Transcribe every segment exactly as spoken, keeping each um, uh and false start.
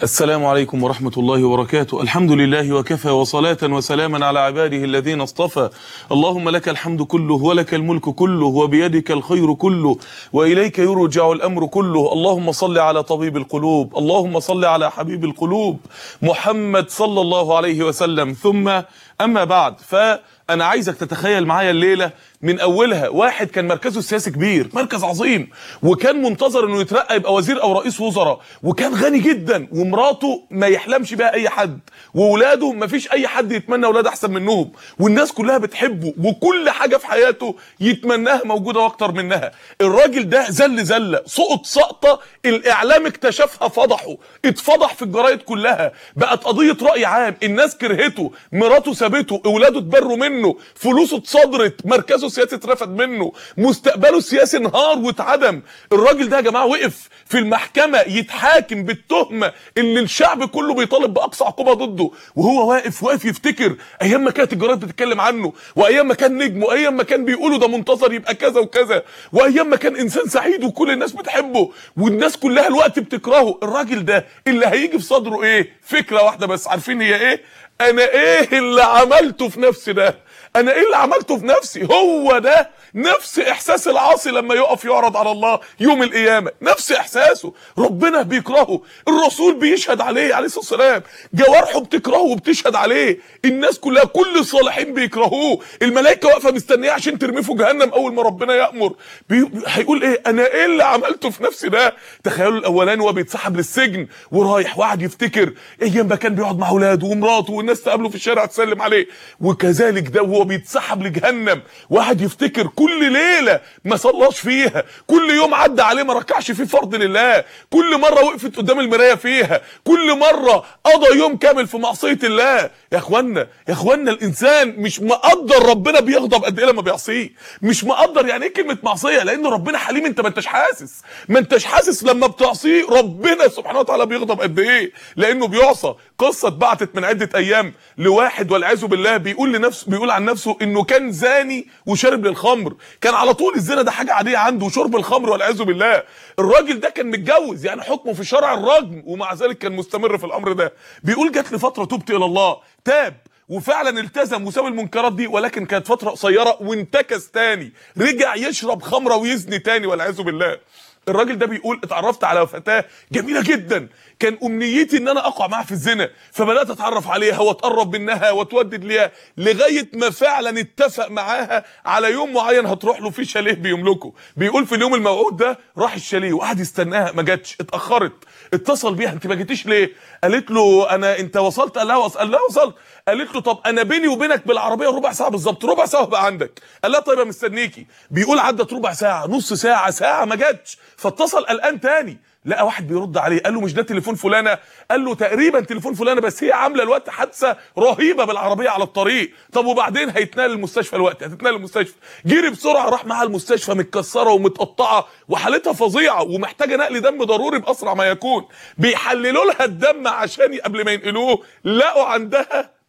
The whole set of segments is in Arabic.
السلام عليكم ورحمة الله وبركاته. الحمد لله وكفى، وصلاة وسلاما على عباده الذين اصطفى. اللهم لك الحمد كله ولك الملك كله وبيدك الخير كله وإليك يرجع الأمر كله. اللهم صل على طبيب القلوب، اللهم صل على حبيب القلوب محمد صلى الله عليه وسلم. ثم أما بعد، فأنا عايزك تتخيل معايا الليلة من أولها واحد كان مركزه السياسي كبير، مركز عظيم، وكان منتظر إنه يترقى يبقى وزير أو رئيس وزراء، وكان غني جدا، ومراته ما يحلمش بها أي حد، وولاده ما فيش أي حد يتمنى ولاد أحسن منهم، والناس كلها بتحبه، وكل حاجة في حياته يتمناها موجودة وأكتر منها. الراجل ده زل زلة، سقط سقطة، الإعلام اكتشفها، فضحه، اتفضح في الجرايد كلها، بقت قضية رأي عام، الناس كرهته، مراته سابته، أولاده اتبروا منه، فلوسه اتصدرت، مركزه السياسي اترفد منه، مستقبله السياسي انهار واتعدم. الراجل ده يا جماعه وقف في المحكمه يتحاكم بالتهمه اللي الشعب كله بيطالب باقصى عقوبه ضده، وهو واقف واقف يفتكر ايام ما كانت الجرايد بتتكلم عنه، وايام ما كان نجم، وايام ما كان بيقولوا ده منتظر يبقى كذا وكذا، وايام ما كان انسان سعيد وكل الناس بتحبه والناس كلها الوقت بتكرهه. الراجل ده اللي هيجي في صدره ايه؟ فكره واحده بس، عارفين هي ايه؟ انا ايه اللي عملته في نفسي ده؟ انا ايه اللي عملته في نفسي؟ هو ده نفس احساس العاصي لما يقف يعرض على الله يوم القيامه، نفس احساسه. ربنا بيكرهه، الرسول بيشهد عليه عليه الصلاه والسلام، جوارحه بتكرهه وبتشهد عليه، الناس كلها كل الصالحين بيكرهوه، الملائكه واقفه مستنيه عشان ترميه في جهنم اول ما ربنا يامر. بي... هيقول ايه؟ انا ايه اللي عملته في نفسي ده؟ تخيلوا الاولاني وهو بيتسحب للسجن ورايح وقعد يفتكر ايام ما كان بيقعد مع اولاده ومراته والناس تقابله في الشارع تسلم عليه، وكذلك ده وهو بيتسحب لجهنم واحد يفتكر كل ليله ما صلاش فيها، كل يوم عدى عليه ما ركعش فيه فرض لله، كل مره وقفت قدام المرايه فيها، كل مره قضى يوم كامل في معصيه الله. يا اخوانا يا اخوانا الانسان مش مقدر ربنا بيغضب قد ايه لما بيعصيه، مش مقدر يعني ايه كلمه معصيه، لان ربنا حليم، انت ما انتش حاسس، ما انتش حاسس لما بتعصيه ربنا سبحانه وتعالى بيغضب قد ايه لانه بيعصى. قصه اتبعتت من عده ايام لواحد والعياذ بالله بيقول لنفسه، بيقول عن نفسه انه كان زاني وشرب للخمر، كان على طول الزنا ده حاجه عاديه عنده، وشرب الخمر والعياذ بالله. الراجل ده كان متجوز، يعني حكمه في شرع الرجم، ومع ذلك كان مستمر في الامر ده. بيقول جات لي فتره تبت الى الله، تاب وفعلا التزم وساب المنكرات دي، ولكن كانت فتره قصيره وانتكس تاني، رجع يشرب خمره ويزني تاني والعياذ بالله. الراجل ده بيقول اتعرفت على فتاه جميله جدا، كان امنيتي ان انا اقع معاها في الزنا، فبدات اتعرف عليها واتقرب منها واتودد ليها، لغايه ما فعلا اتفق معاها على يوم معين هتروح له في شاليه بيملكه. بيقول في اليوم الموعود ده راح الشاليه وقعد يستناها، ما جاتش، اتاخرت، اتصل بيها انت ما جيتيش ليه؟ قالت له انا انت وصلت؟ قال لها وصل، قال لها وصلت. قالت له طب انا بيني وبينك بالعربيه ربع ساعه بالظبط، ربع ساعه بقى عندك. قال لها طيب انا مستنيكي. بيقول عدت ربع ساعه، نص ساعه، ساعه، ما جاتش، فاتصل قلقان تاني، لقى واحد بيرد عليه، قال له مش ده تليفون فلانه؟ قال له تقريبا تليفون فلانه، بس هي عامله الوقت حادثه رهيبه بالعربيه على الطريق. طب وبعدين؟ هيتنقل المستشفى الوقت، هتتنقل المستشفى. جري بسرعه راح معاها المستشفى متكسره ومتقطعه وحالتها فظيعه ومحتاجه نقل دم ضروري باسرع ما يكون. بيحللوا لها الدم عشان قبل ما ينقلوه لقوا عندها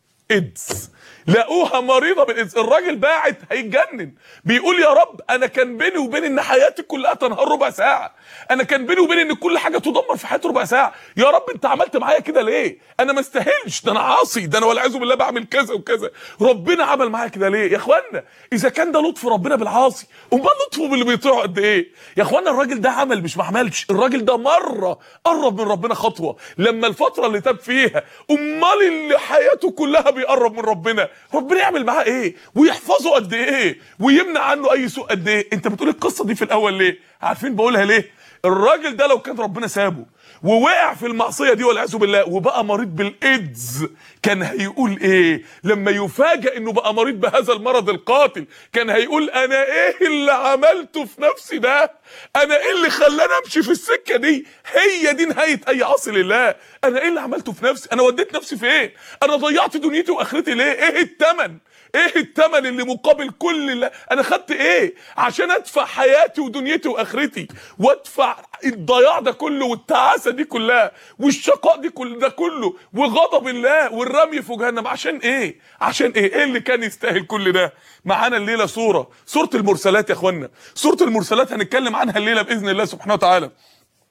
ايدز، لقوها مريضه بالايدز. الراجل باعت هيتجنن، بيقول يا رب انا كان بيني وبين ان حياتي كلها تنهار ربع ساعه، انا كان بيني وبين ان كل حاجه تدمر في حياتي ربع ساعه، يا رب انت عملت معايا كده ليه؟ انا ما استاهلش، ده انا عاصي، ده انا والعياذ بالله بعمل كذا وكذا، ربنا عمل معايا كده ليه؟ يا اخوانا اذا كان ده لطف ربنا بالعاصي، امال لطفه باللي بيطيعه قد ايه؟ يا اخوانا الراجل ده عمل مش ما عملش، الراجل ده مره قرب من ربنا خطوه لما الفتره اللي تاب فيها، امال اللي حياته كلها بيقرب من ربنا، ربنا يعمل معاه ايه؟ ويحفظه قد ايه؟ ويمنع عنه اي سوء قد ايه؟ انت بتقول القصه دي في الاول ليه؟ عارفين بقولها ليه؟ الراجل ده لو كان ربنا سابه ووقع في المعصيه دي والعياذ بالله وبقى مريض بالايدز، كان هيقول ايه لما يفاجئ انه بقى مريض بهذا المرض القاتل؟ كان هيقول انا ايه اللي عملته في نفسي ده؟ انا ايه اللي خلاني امشي في السكه دي؟ هي دي نهايه اي عاصي لله. انا ايه اللي عملته في نفسي؟ انا وديت نفسي فين؟ انا ضيعت دنيتي واخرتي ليه؟ ايه الثمن؟ ايه الثمن اللي مقابل كل اللي انا خدت ايه عشان ادفع حياتي ودنيتي واخرتي، وادفع الضياع ده كله والتعاسه دي كلها والشقاء دي كل ده كله وغضب الله والرمي في جهنم؟ عشان ايه؟ عشان ايه؟ ايه اللي كان يستاهل كل ده؟ معانا الليله سوره سوره المرسلات يا اخوانا، سوره المرسلات هنتكلم عنها الليله باذن الله سبحانه وتعالى.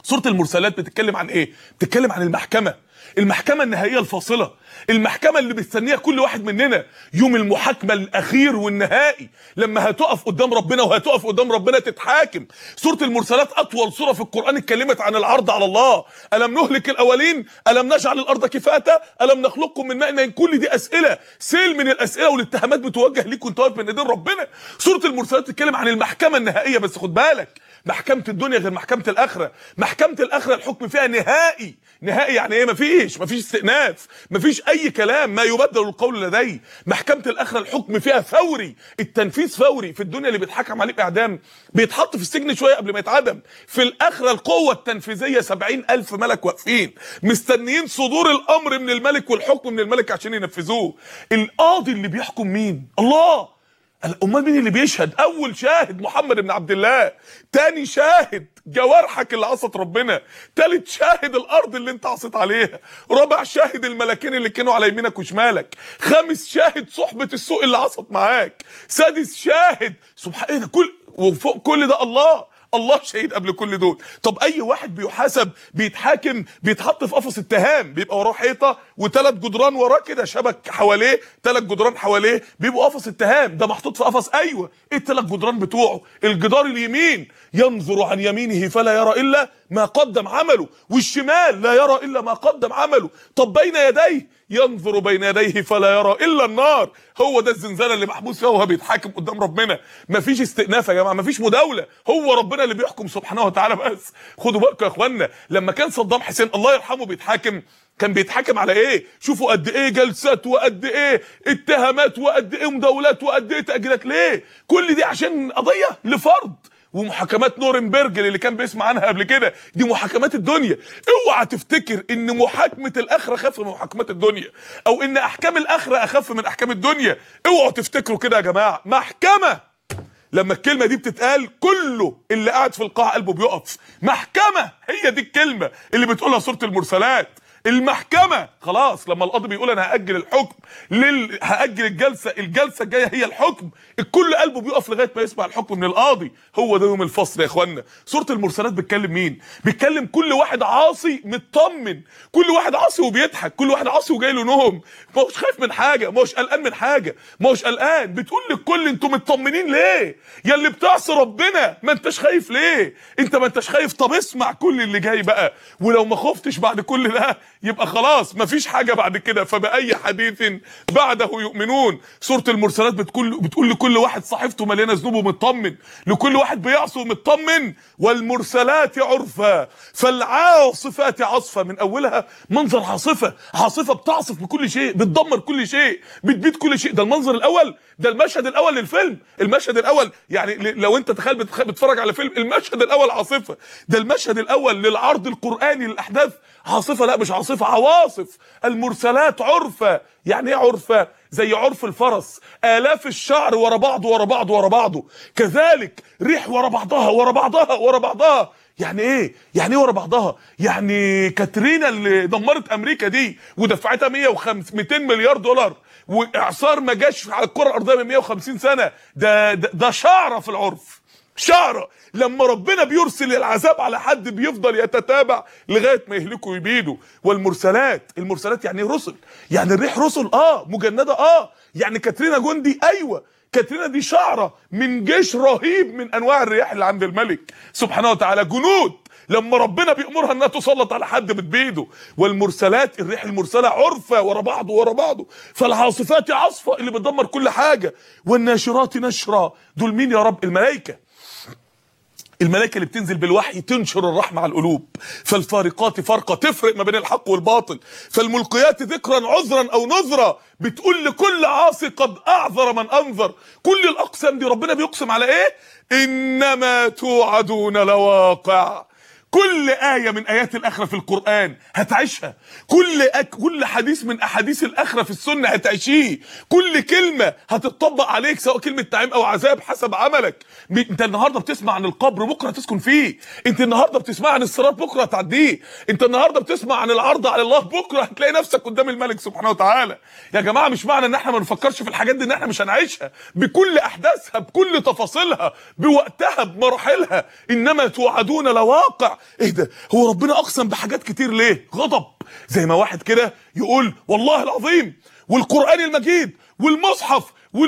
سورة المرسلات بتتكلم عن ايه؟ بتتكلم عن المحكمة، المحكمة النهائية الفاصلة، المحكمة اللي بيستنيها كل واحد مننا، يوم المحاكمة الأخير والنهائي لما هتقف قدام ربنا وهتقف قدام ربنا تتحاكم. سورة المرسلات أطول سورة في القرآن اتكلمت عن العرض على الله. ألم نهلك الأولين؟ ألم نجعل الأرض كفاتا؟ ألم نخلقكم من ماء مهين؟ كل دي أسئلة، سيل من الأسئلة والاتهامات بتوجه ليك وأنت واقف بين إيدين ربنا. سورة المرسلات بتتكلم عن المحكمة النهائية، بس خد بالك محكمة الدنيا غير محكمة الآخرة. محكمة الآخرة الحكم فيها نهائي، نهائي يعني ايه؟ مفيش مفيش استئناف، مفيش اي كلام، ما يبدل القول لدي. محكمة الاخرة الحكم فيها فوري، التنفيذ فوري. في الدنيا اللي بيتحكم عليه باعدام بيتحط في السجن شوية قبل ما يتعدم، في الاخرة القوة التنفيذية سبعين الف ملك واقفين مستنيين صدور الامر من الملك والحكم من الملك عشان ينفذوه. القاضي اللي بيحكم مين؟ الله. امال مين اللي بيشهد؟ اول شاهد محمد بن عبد الله، تاني شاهد جوارحك اللي عصت ربنا، تالت شاهد الارض اللي انت عصيت عليها، رابع شاهد الملكين اللي كانوا على يمينك وشمالك، خامس شاهد صحبة السوء اللي عصت معاك، سادس شاهد سبحان ايه ده كل وفوق كل ده الله. الله شهيد قبل كل دول. طب اي واحد بيحاسب بيتحاكم بيتحط في قفص اتهام، بيبقى وراه حيطه وثلاث جدران وراه كده شبك حواليه، ثلاث جدران حواليه بيبقوا قفص اتهام. ده محطوط في قفص، ايوه. ايه الثلاث جدران بتوعه؟ الجدار اليمين ينظر عن يمينه فلا يرى الا ما قدم عمله، والشمال لا يرى الا ما قدم عمله. طب بين يديه ينظر بين يديه فلا يرى الا النار. هو ده الزنزانه اللي محبوس فيها وهو بيتحاكم قدام ربنا. مفيش استئناف يا جماعه، مفيش مداوله، هو ربنا اللي بيحكم سبحانه وتعالى. بس خدوا بالكم يا اخوانا، لما كان صدام حسين الله يرحمه بيتحاكم، كان بيتحاكم على ايه؟ شوفوا قد ايه جلسات وقد ايه اتهامات وقد ايه مداولات وقد ايه تاجيلات. ليه؟ كل دي عشان قضيه لفرد. ومحاكمات نورنبرج اللي كان بيسمع عنها قبل كده دي محاكمات الدنيا. اوعى تفتكر ان محاكمه الاخره اخف من محاكمات الدنيا، او ان احكام الاخره اخف من احكام الدنيا. اوعوا تفتكروا كده يا جماعه. محكمه، لما الكلمه دي بتتقال كله اللي قاعد في القاعه قلبه بيقف. محكمه، هي دي الكلمه اللي بتقولها سوره المرسلات. المحكمة خلاص، لما القاضي بيقول انا هأجل الحكم لل... هأجل الجلسة، الجلسة الجاية هي الحكم، الكل قلبه بيقف لغاية ما يسمع الحكم من القاضي. هو ده يوم الفصل يا اخوانا. سورة المرسلات بتكلم مين؟ بتكلم كل واحد عاصي مطمن، كل واحد عاصي وبيضحك، كل واحد عاصي وجاي له نوم، ما هوش خايف من حاجة، ما هوش قلقان من حاجة، ما هوش قلقان. بتقول للكل انتوا مطمنين ليه؟ يا اللي بتعصي ربنا ما انتش خايف ليه؟ انت ما انتش خايف؟ طب اسمع كل اللي جاي بقى، ولو ما خفتش بعد كل ده يبقى خلاص مفيش حاجه بعد كده. فبأي حديث بعده يؤمنون. سوره المرسلات بتقول بتقول لكل واحد صحيفته مليانه ذنوب ومطمن، لكل واحد بيعصي ومطمن. والمرسلات عرفا فالعاصفات عصفا. من اولها منظر عاصفه، عاصفه بتعصف بكل شيء، بتدمر كل شيء، بتبيد كل شيء. ده المنظر الاول، ده المشهد الاول للفيلم. المشهد الاول يعني لو انت تخيل بتتفرج على فيلم، المشهد الاول عاصفه. ده المشهد الاول للعرض القراني للاحداث عاصفه، لا مش عاصفه، عواصف. المرسلات عرفا. يعني ايه عرفا؟ زي عرف الفرس، آلاف الشعر ورا بعضه ورا بعضه ورا بعضه. كذلك ريح ورا بعضها ورا بعضها ورا بعضها. يعني ايه؟ يعني ايه ورا بعضها؟ يعني كاترينا اللي دمرت امريكا دي ودفعتها مية وخمسين ميتين مليار دولار، واعصار ما جاش على الكره الارضيه من مية وخمسين سنه، ده ده, ده شعره في العرف. شعره. لما ربنا بيرسل العذاب على حد بيفضل يتتابع لغايه ما يهلكه ويبيده. والمرسلات، المرسلات يعني رسل، يعني الريح رسل اه مجنده اه يعني كاترينا جندي، ايوه كاترينا دي شعره من جيش رهيب من انواع الرياح اللي عند الملك سبحانه وتعالى، جنود لما ربنا بيأمرها انها تسلط على حد بتبيده. والمرسلات الريح المرسله عرفه ورا بعضه ورا بعضه. فالعاصفات عصفه اللي بتدمر كل حاجه. والناشرات نشرا. دول مين يا رب؟ الملائكه. الملائكه اللي بتنزل بالوحي تنشر الرحمه على القلوب. فالفارقات فرقه، تفرق ما بين الحق والباطل. فالملقيات ذكرا عذرا او نذرا، بتقول لكل عاصي قد اعذر من انذر. كل الاقسام دي ربنا بيقسم على ايه؟ انما توعدون لواقع. كل آية من آيات الآخرة في القرآن هتعيشها، كل أك... كل حديث من أحاديث الآخرة في السنة هتعيشيه، كل كلمة هتطبق عليك سواء كلمة نعيم أو عذاب حسب عملك. ب... أنت النهاردة بتسمع عن القبر، بكرة تسكن فيه. أنت النهاردة بتسمع عن الصراط، بكرة هتعديه. أنت النهاردة بتسمع عن العرض على الله، بكرة هتلاقي نفسك قدام الملك سبحانه وتعالى. يا جماعة مش معنى إن إحنا ما نفكرش في الحاجات دي إن إحنا مش هنعيشها بكل أحداثها، بكل تفاصيلها، بوقتها، بمراحلها. إنما توعدون لواقع. جماعه ايه ده؟ هو ربنا اقسم بحاجات كتير ليه؟ غضب. زي ما واحد كده يقول والله العظيم والقران المجيد والمصحف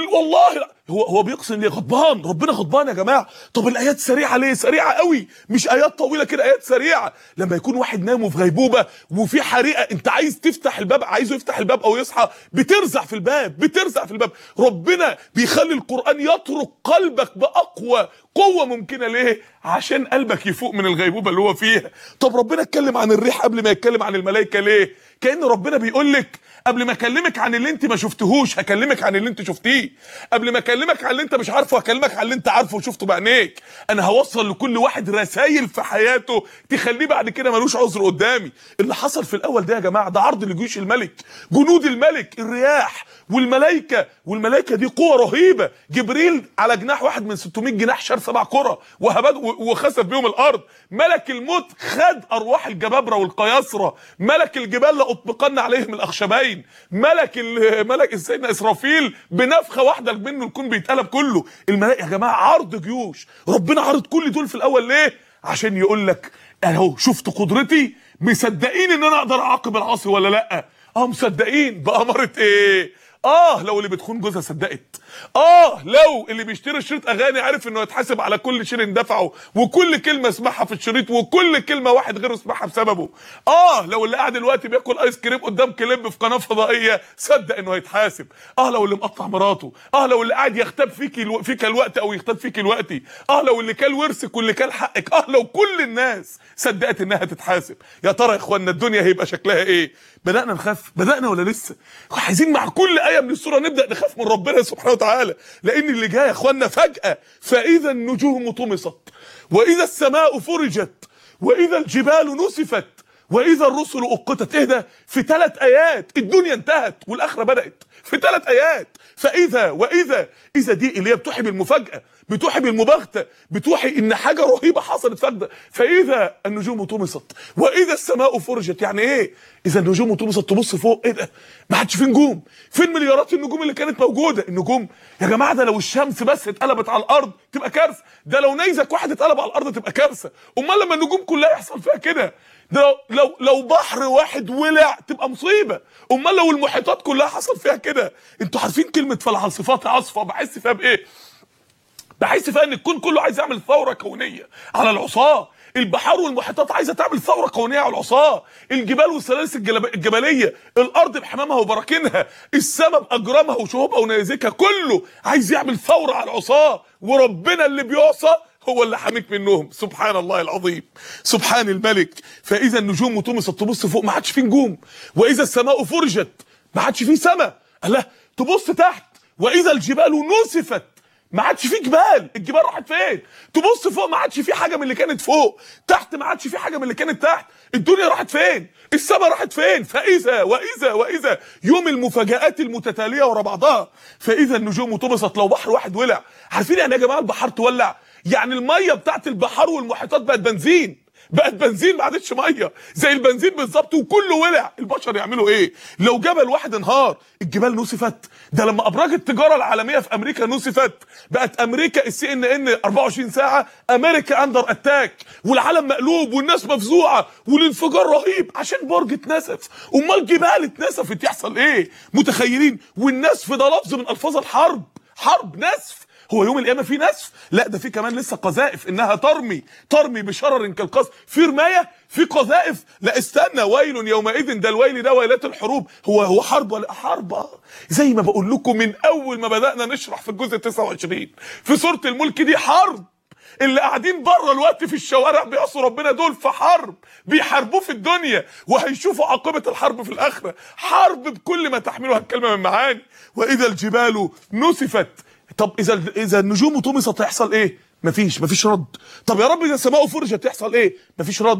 والله هو هو بيقسم ليه؟ غضبان. ربنا غضبان يا جماعه. طب الايات سريعه ليه؟ سريعه قوي، مش ايات طويله كده، ايات سريعه. لما يكون واحد نام وفي غيبوبه وفي حريقه، انت عايز تفتح الباب، عايزه يفتح الباب او يصحى، بترزع في الباب، بترزع في الباب. ربنا بيخلي القران يطرق قلبك باقوى قوه ممكنه. ليه؟ عشان قلبك يفوق من الغيبوبه اللي هو فيها. طب ربنا اتكلم عن الريح قبل ما يتكلم عن الملائكه ليه؟ كأن ربنا بيقول لك قبل ما اكلمك عن اللي انت ما شفتهوش هكلمك عن اللي انت شفتيه. قبل ما اكلمك عن اللي انت مش عارفه هكلمك عن اللي انت عارفه وشفته بعينيك. انا هوصل لكل واحد رسائل في حياته تخليه بعد كده ملوش عذر قدامي. اللي حصل في الاول ده يا جماعه ده عرض لجيوش الملك، جنود الملك، الرياح والملائكه. والملائكه دي قوه رهيبه. جبريل على جناح واحد من ستمائة جناح شال سبع كره وهبد وخسف بيهم الارض. ملك الموت خد ارواح الجبابره والقياصره. ملك الجبال لاطبقن عليهم الاخشبين. ملك ملك سيدنا اسرافيل بنفخه واحده منه الكون بيتقلب كله. الملائكه يا جماعه عرض جيوش. ربنا عرض كل دول في الاول ليه؟ عشان يقول لك اهو شفت قدرتي، مصدقين ان انا اقدر اعاقب العاصي ولا لا؟ اه مصدقين. بأمارة ايه؟ اه لو اللي بتخون جوزها صدقت. اه لو اللي بيشتري شريط اغاني عارف انه يتحاسب على كل شيء اندفعه وكل كلمه اسمعها في الشريط وكل كلمه واحد غيره اسمعها بسببه. اه لو اللي قاعد دلوقتي بياكل ايس كريم قدام كليب في قناه فضائيه صدق انه هيتحاسب. اه لو اللي مقطع مراته. اه لو اللي قاعد يغتاب فيك الو... فيك الوقت او يغتاب فيك الوقت. اه لو اللي كل ورثك واللي كل حقك. اه لو كل الناس صدقت انها تتحاسب. يا ترى يا اخوانا الدنيا هيبقى شكلها ايه؟ بدأنا نخاف؟ بدأنا ولا لسه؟ عايزين مع كل آية من السورة نبدأ نخاف من ربنا سبحانه وتعالى، لأن اللي جاي يا اخوانا فجأة. فإذا النجوم طمست وإذا السماء فرجت وإذا الجبال نسفت وإذا الرسل أقتت. إيه ده؟ في ثلاث آيات الدنيا انتهت والآخرة بدأت في ثلاث آيات. فإذا وإذا إذا دي اللي هي بتوحي بالمفاجأة، بتوحي بالمباغتة، بتوحي إن حاجة رهيبة حصلت فجأة. فإذا النجوم طمست وإذا السماء فرجت. يعني إيه؟ إذا النجوم طمست تبص فوق إيه ده؟ ما عادش في نجوم. فين مليارات النجوم اللي كانت موجودة؟ النجوم يا جماعة ده لو الشمس بس اتقلبت على الأرض تبقى كارثة. ده لو نيزك واحد اتقلب على الأرض تبقى كارثة. أمال لما النجوم كلها يحصل فيها كده؟ ده لو لو لو بحر واحد ولع تبقى مصيبه. امال لو المحيطات كلها حصل فيها كده؟ انتوا عارفين كلمه فالعاصفات عصفه بحس فيها بايه؟ بحس فيها ان الكون كله عايز يعمل ثوره كونيه على العصاه. البحار والمحيطات عايزه تعمل ثوره كونيه على العصاه. الجبال والسلاسل الجبليه، الارض بحمامها وبراكينها، السماء باجرامها وشهوبها ونيازكها، كله عايز يعمل ثوره على العصاه. وربنا اللي بيعصى هو اللي حاميك منهم. سبحان الله العظيم، سبحان الملك. فاذا النجوم طمست تبص فوق ما عادش في نجوم. واذا السماء فرجت ما عادش في سماء. الله تبص تحت واذا الجبال نسفت ما عادش في جبال. الجبال راحت فين؟ تبص فوق ما عادش في حاجه من اللي كانت فوق. تحت ما عادش في حاجه من اللي كانت تحت. الدنيا راحت فين؟ السماء راحت فين؟ فاذا واذا واذا يوم المفاجآت المتتاليه ورا بعضها. فاذا النجوم طمست. لو بحر واحد ولع، عارفين يعني يا جماعه البحار تولع؟ يعني الميه بتاعت البحار والمحيطات بقت بنزين. بقت بنزين ما عادتش ميه، زي البنزين بالظبط وكله ولع. البشر يعملوا ايه؟ لو جبل واحد انهار، الجبال نسفت. ده لما ابراج التجاره العالميه في امريكا نسفت بقت امريكا السي ان ان أربعة وعشرين ساعه امريكا اندر اتاك والعالم مقلوب والناس مفزوعه والانفجار رهيب عشان برج اتنسف. امال جبال اتنسفت يحصل ايه؟ متخيلين؟ والنسف ده لفظ من الفاظ الحرب. حرب نسف. هو يوم القيامه في نسف؟ لا ده في كمان لسه قذائف انها ترمي ترمي بشرر كالقصر. في رمايه، في قذائف. لا استنى، ويل يومئذ. ده الويل ده ويلات الحروب. هو هو حرب ولا حرب؟ زي ما بقول لكم من اول ما بدانا نشرح في الجزء تسعة وعشرين في سوره الملك دي حرب. اللي قاعدين بره الوقت في الشوارع بيعصوا ربنا دول في حرب، بيحاربوه في الدنيا وهيشوفوا عاقبه الحرب في الاخره. حرب بكل ما تحملها الكلمه من معاني. واذا الجبال نسفت. طب اذا اذا النجوم طمست هيحصل ايه؟ مفيش مفيش رد. طب يا رب اذا السماء فرجت يحصل ايه؟ مفيش رد.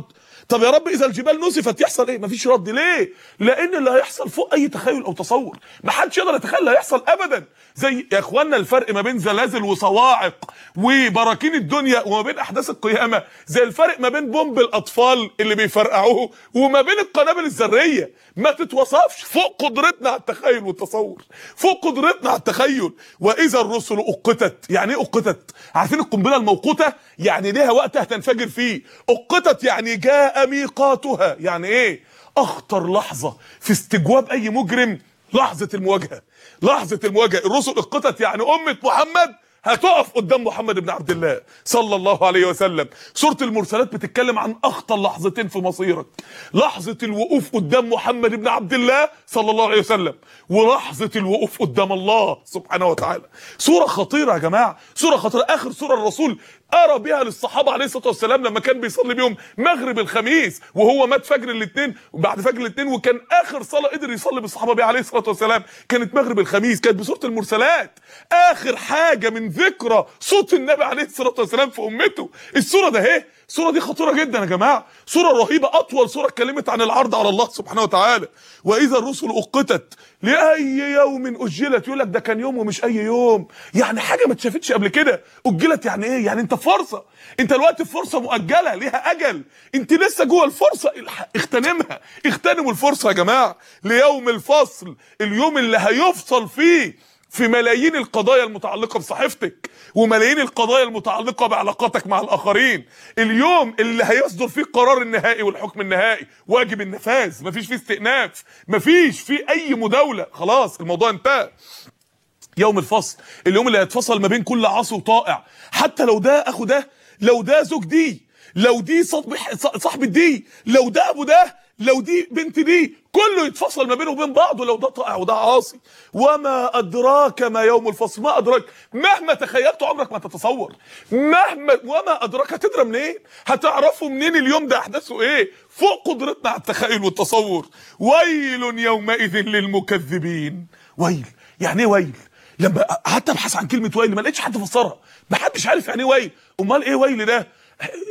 طب يا رب اذا الجبال نسفت يحصل ايه؟ مفيش رد. ليه؟ لان اللي هيحصل فوق اي تخيل او تصور، ما حدش يقدر يتخيل اللي هيحصل ابدا. زي يا اخوانا الفرق ما بين زلازل وصواعق وبراكين الدنيا وما بين احداث القيامه زي الفرق ما بين بومب الاطفال اللي بيفرقعوه وما بين القنابل الذريه، ما تتوصفش، فوق قدرتنا على التخيل والتصور، فوق قدرتنا على التخيل. واذا الرسل اقتت، يعني ايه اقتت؟ عارفين القنبله الموقوته؟ يعني ليها وقت هتنفجر فيه. اقتت يعني جاء ميقاتها، يعني ايه؟ اخطر لحظه في استجواب اي مجرم لحظه المواجهه، لحظه المواجهه. الرسل اقتت يعني امه محمد هتقف قدام محمد بن عبد الله صلى الله عليه وسلم. سورة المرسلات بتتكلم عن اخطر لحظتين في مصيرك، لحظة الوقوف قدام محمد بن عبد الله صلى الله عليه وسلم ولحظة الوقوف قدام الله سبحانه وتعالى. سورة خطيرة يا جماعة، سورة خطيرة. اخر سورة الرسول قرا بها للصحابة عليه الصلاة والسلام لما كان بيصلي بيهم مغرب الخميس وهو مات فجر الاثنين وبعد فجر الاثنين، وكان اخر صلاة قدر يصلي بالصحابة بيها عليه الصلاة والسلام كانت مغرب الخميس، كانت بسورة المرسلات. اخر حاجة من ذكرى صوت النبي عليه الصلاه والسلام في امته السوره ده اهي. السوره دي خطيره جدا يا جماعه، سوره رهيبه، اطول سوره اتكلمت عن العرض على الله سبحانه وتعالى. واذا الرسل اقتت لاي يوم اجلت، يقول لك ده كان يوم ومش اي يوم، يعني حاجه ما اتشافتش قبل كده. اجلت يعني ايه؟ يعني انت فرصه، انت دلوقتي في فرصه مؤجله ليها اجل، انت لسه جوه الفرصه، اغتنمها، اغتنموا الفرصه يا جماعه. ليوم الفصل، اليوم اللي هيفصل فيه في ملايين القضايا المتعلقة بصحيفتك وملايين القضايا المتعلقة بعلاقاتك مع الآخرين، اليوم اللي هيصدر فيه القرار النهائي والحكم النهائي، واجب النفاذ، مفيش فيه استئناف، مفيش فيه أي مداولة، خلاص الموضوع انتهى. يوم الفصل، اليوم اللي هيتفصل ما بين كل عاصي وطائع، حتى لو ده أخو ده، لو ده زوج دي، لو دي صاحب دي، لو ده أبو ده، لو دي بنت دي، كله يتفصل ما بينه وبين بعضه، لو ده طائع وده عاصي. وما ادراك ما يوم الفصل، ما ادراك، مهما تخيلت عمرك ما تتصور، مهما، وما ادراك، هتدرى منين؟ هتعرفوا منين اليوم ده احداثه ايه؟ فوق قدرتنا على التخيل والتصور. ويل يومئذ للمكذبين. ويل يعني ايه ويل؟ لما قعدت ابحث عن كلمه ويل ما لقيتش حد يفسرها، ما حدش عارف يعني ايه ويل. امال ايه ويل ده؟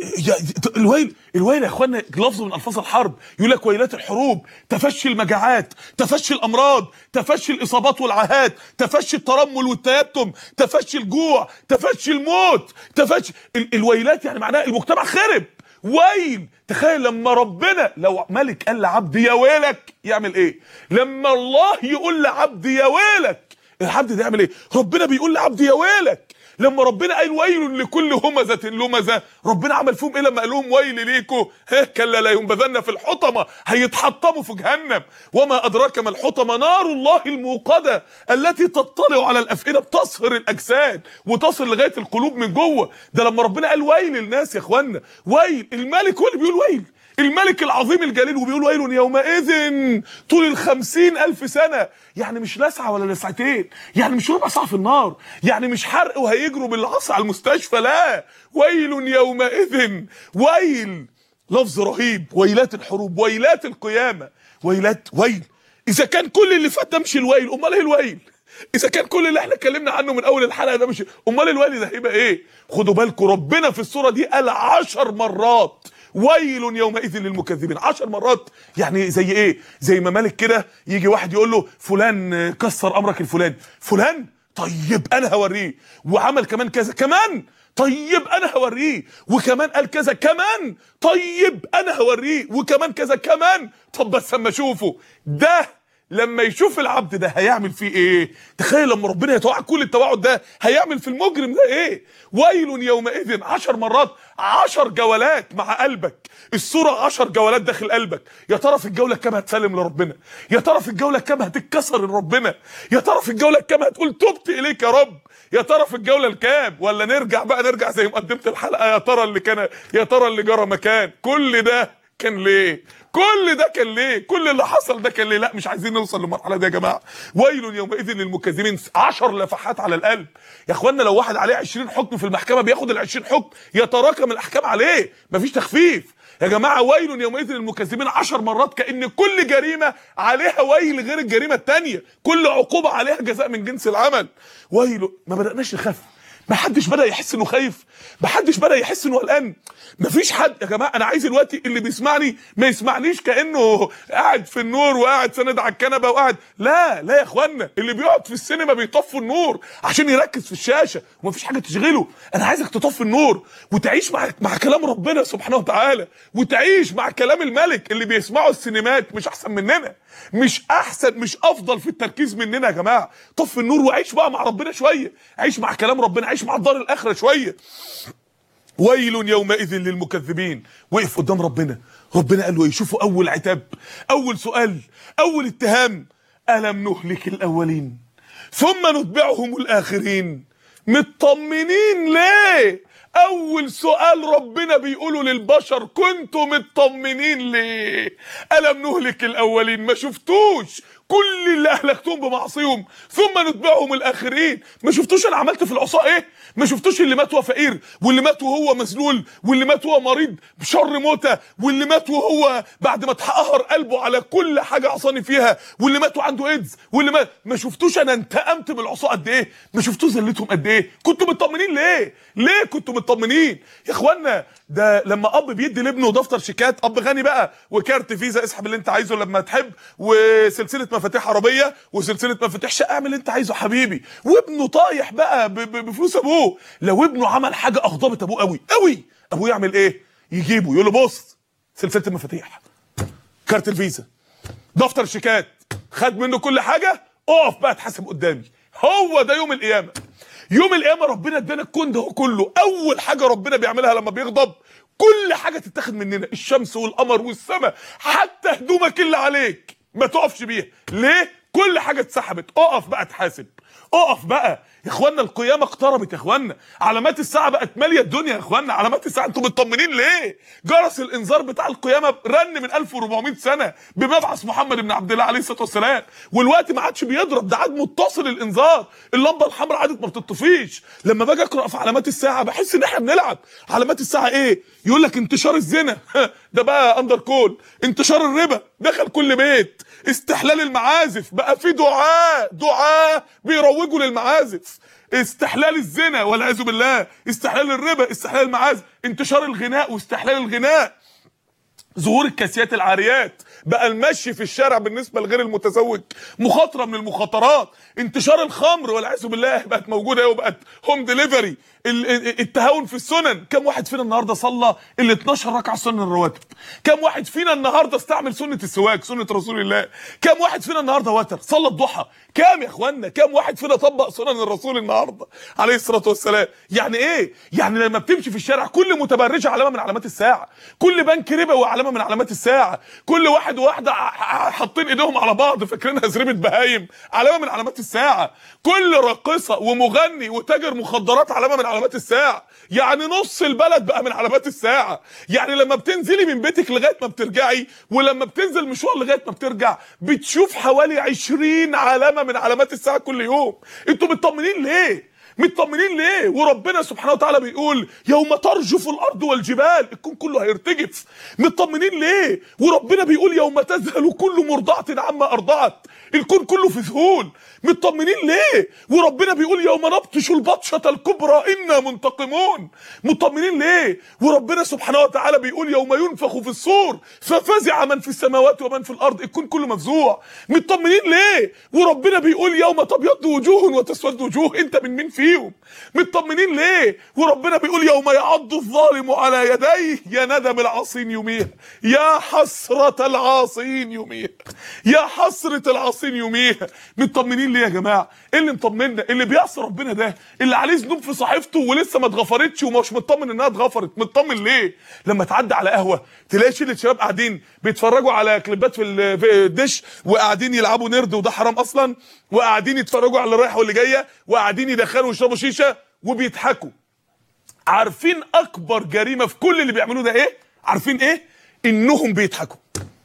الويل، الويل يا اخوانا لفظ من الفاظ الحرب، يقول لك ويلات الحروب، تفشي المجاعات، تفشي الامراض، تفشي الاصابات والعاهات، تفشي الترمل والتيتم، تفشي الجوع، تفشي الموت، تفشي ال الويلات يعني معناها المجتمع خرب. ويل، تخيل لما ربنا، لو ملك قال لعبد يا ويلك يعمل ايه؟ لما الله يقول لعبد يا ويلك، العبد ده يعمل ايه؟ ربنا بيقول لعبد يا ويلك. لما ربنا قال ويل لكل همزه لمزه، ربنا عمل فيهم ايه لما قال لهم ويل ليكوا؟ كلا لا ينبذن في الحطمه، هيتحطموا في جهنم. وما ادراك ما الحطمه، نار الله الموقده التي تطلع على الافئده، بتصهر الاجساد وتصل لغايه القلوب من جوه. ده لما ربنا قال ويل للناس يا اخوانا، ويل، الملك هو اللي بيقول ويل، الملك العظيم الجليل، وبيقول ويل يومئذ طول الخمسين ألف سنة، يعني مش لسعة ولا لسعتين، يعني مش ربع ساعة في النار، يعني مش حرق وهيجروا بالعصا على المستشفى، لا، ويل يومئذ. ويل لفظ رهيب، ويلات الحروب، ويلات القيامة، ويلات، ويل. إذا كان كل اللي فات ده مش الويل، أمال إيه الويل؟ إذا كان كل اللي احنا اتكلمنا عنه من أول الحلقة ده مش، أمال الويل ده هيبقى إيه؟ خدوا بالكم، ربنا في السورة دي قال عشر مرات ويل يومئذ للمكذبين، عشر مرات. يعني زي ايه؟ زي ما ملك كده يجي واحد يقول له فلان كسر امرك الفلاني، فلان طيب انا هوريه، وعمل كمان كذا كمان طيب انا هوريه، وكمان قال كذا كمان طيب انا هوريه، وكمان كذا كمان، طب بس اما اشوفه ده، لما يشوف العبد ده هيعمل فيه ايه؟ تخيل لما ربنا يتوعد كل التوعد ده هيعمل في المجرم ده ايه؟ ويل يومئذ عشر مرات، عشر جولات مع قلبك، السورة عشر جولات داخل قلبك. يا ترى في الجولة كام هتسلم لربنا؟ يا ترى في الجولة كام هتتكسر لربنا؟ يا ترى في الجولة كام هتقول تبت اليك يا رب؟ يا ترى في الجولة الكام؟ ولا نرجع بقى، نرجع زي مقدمة الحلقة، يا ترى اللي كان، يا ترى اللي جرى مكان، كل ده كان ليه؟ كل ده كان ليه؟ كل اللي حصل ده كان ليه؟ لا مش عايزين نوصل للمرحله دي يا جماعه. ويل يومئذ للمكذبين، عشر لفحات على القلب يا اخوانا. لو واحد عليه عشرين حكم في المحكمه بياخد ال عشرين حكم، يتراكم الاحكام عليه، مفيش تخفيف يا جماعه. ويل يومئذ للمكذبين عشر مرات، كأن كل جريمه عليها ويل غير الجريمه الثانيه، كل عقوبه عليها جزاء من جنس العمل. ويل، ما بدأناش نخاف، محدش بدأ يحس انه خايف؟ محدش بدأ يحس انه قلقان؟ مفيش حد يا جماعه. انا عايز دلوقتي اللي بيسمعني ما يسمعنيش كانه قاعد في النور وقاعد سند على الكنبه وقاعد، لا لا يا اخوانا، اللي بيقعد في السينما بيطفوا النور عشان يركز في الشاشه ومفيش حاجه تشغله. انا عايزك تطفي النور وتعيش مع مع كلام ربنا سبحانه وتعالى، وتعيش مع كلام الملك. اللي بيسمعوا السينمات مش احسن مننا، مش احسن، مش افضل في التركيز مننا يا جماعه. طفي النور وعيش بقى مع ربنا شويه، عيش مع كلام ربنا، عيش مع الدار الاخره شويه. ويل يومئذ للمكذبين. وقف قدام ربنا، ربنا قال له يشوفوا اول عتاب، اول سؤال، اول اتهام: الم نهلك الاولين ثم نتبعهم الاخرين. مطمنين ليه؟ اول سؤال ربنا بيقوله للبشر: كنتم مطمنين ليه؟ الم نهلك الاولين، ما شفتوش كل اللي اهلكتهم بمعصيهم ثم نتبعهم الاخرين؟ ما شفتوش انا عملت في العصاه ايه؟ ما شفتوش اللي مات وهو فقير، واللي مات وهو مذلول، واللي مات وهو مريض بشر موته، واللي مات وهو بعد ما اتقهر قلبه على كل حاجه عصاني فيها، واللي مات وعنده ايدز، واللي مات؟ ما شفتوش انا انتقمت بالعصاه قد ايه؟ ما شفتوش ذلتهم قد ايه؟ كنتوا مطمنين ليه؟ ليه كنتوا مطمنين يا اخوانا؟ ده لما اب بيدي لابنه دفتر شيكات، اب غني بقى، وكارت فيزا اسحب اللي انت عايزه لما تحب، وسلسله مفاتيح عربيه، وسلسله مفاتيح شقه، اعمل اللي انت عايزه حبيبي، وابنه طايح بقى بفلوس ابوه. لو ابنه عمل حاجه اغضبت ابوه قوي قوي، ابوه يعمل ايه؟ يجيبه يقول له بص، سلسله المفاتيح، كارت الفيزا، دفتر شيكات، خد منه كل حاجه، اقف بقى اتحاسب قدامي. هو ده يوم القيامه. يوم القيامه ربنا ادانا الكون ده كله. اول حاجه ربنا بيعملها لما بيغضب، كل حاجه تتاخد مننا، الشمس والقمر والسماء، حتى هدومك اللي عليك ما تقفش بيها. ليه؟ كل حاجه اتسحبت. اقف بقى اتحاسب، اقف بقى يا اخوانا. القيامه اقتربت يا اخوانا، علامات الساعه بقت ماليه الدنيا يا اخوانا. علامات الساعه، انتوا مطمنين ليه؟ جرس الانذار بتاع القيامه رن من ألف وأربعمية سنه بمبعث محمد بن عبد الله عليه الصلاه والسلام، والوقت ما عادش بيضرب، ده عاد متصل الانذار. اللمبه الحمراء عادت ما بتطفيش. لما باجي اقرا في علامات الساعه بحس ان احنا بنلعب. علامات الساعه ايه؟ يقول لك انتشار الزنا ده بقى اندر كول، انتشار الربا دخل كل بيت، استحلال المعازف بقى في دعاء دعاء بيروجوا للمعازف، استحلال الزنا والعياذ بالله، استحلال الربا، استحلال المعازف، انتشار الغناء واستحلال الغناء، ظهور الكاسيات العاريات، بقى المشي في الشارع بالنسبه لغير المتزوج مخاطره من المخاطرات، انتشار الخمر والعياذ بالله بقت موجوده اهي وبقت هوم ديليفري، التهاون في السنن. كم واحد فينا النهارده صلى ال اتناشر ركعه سنن الرواتب؟ كم واحد فينا النهارده استعمل سنه السواك، سنه رسول الله؟ كم واحد فينا النهارده وتر، صلى الضحى؟ كام يا اخوانا؟ كم واحد فينا طبق سنن الرسول النهارده عليه الصلاه والسلام؟ يعني ايه؟ يعني لما بتمشي في الشارع كل متبرجه علامه من علامات الساعه، كل بنك ربا وعلامه من علامات الساعه، كل واحد وواحده حاطين ايديهم على بعض فاكرينها زريبه بهايم علامه من علامات الساعه، كل راقصه ومغني وتاجر مخدرات علامه من علامات الساعه. يعني نص البلد بقى من علامات الساعه. يعني لما بتنزلي من بيتك لغايه ما بترجعي، ولما بتنزل مشوار لغايه ما بترجع، بتشوف حوالي عشرين علامه من علامات الساعه كل يوم. انتوا مطمنين ليه؟ مطمنين ليه؟ وربنا سبحانه وتعالى بيقول يوم ترجف الارض والجبال، الكون كله هيرتجف. مطمنين ليه؟ وربنا بيقول يوم تذهل كل مرضعه عما ارضعت، الكون كله في ذهول. مطمنين ليه؟ وربنا بيقول يوم نبطش البطشه الكبرى انا منتقمون. مطمنين ليه؟ وربنا سبحانه وتعالى بيقول يوم ينفخ في الصور ففزع من في السماوات ومن في الارض، الكون كله مفزوع. مطمنين ليه؟ وربنا بيقول يوم تبيض وجوه وتسود وجوه، انت من مين فيهم؟ مطمنين ليه؟ وربنا بيقول يوم يعض الظالم على يديه يا ندم العاصين يوميها، يا حسرة العاصين يوميها، يا حسرة العاصين يوميها. مطمنين ليه يا جماعه؟ ايه اللي مطمنا؟ اللي بيعصي ربنا ده، اللي عليه ذنوب في صحيفته ولسه ما اتغفرتش ومش مطمن انها اتغفرت. مطمن ليه؟ لما تعدي على قهوه تلاقي شله شباب قاعدين بيتفرجوا على كليبات في الدش، وقاعدين يلعبوا نرد وده حرام اصلا، وقاعدين يتفرجوا على اللي رايحه واللي جايه، وقاعدين يدخنوا ويشربوا شيشه وبيضحكوا. عارفين اكبر جريمه في كل اللي بيعملوه ده ايه؟ عارفين ايه؟ انهم بيضحكوا.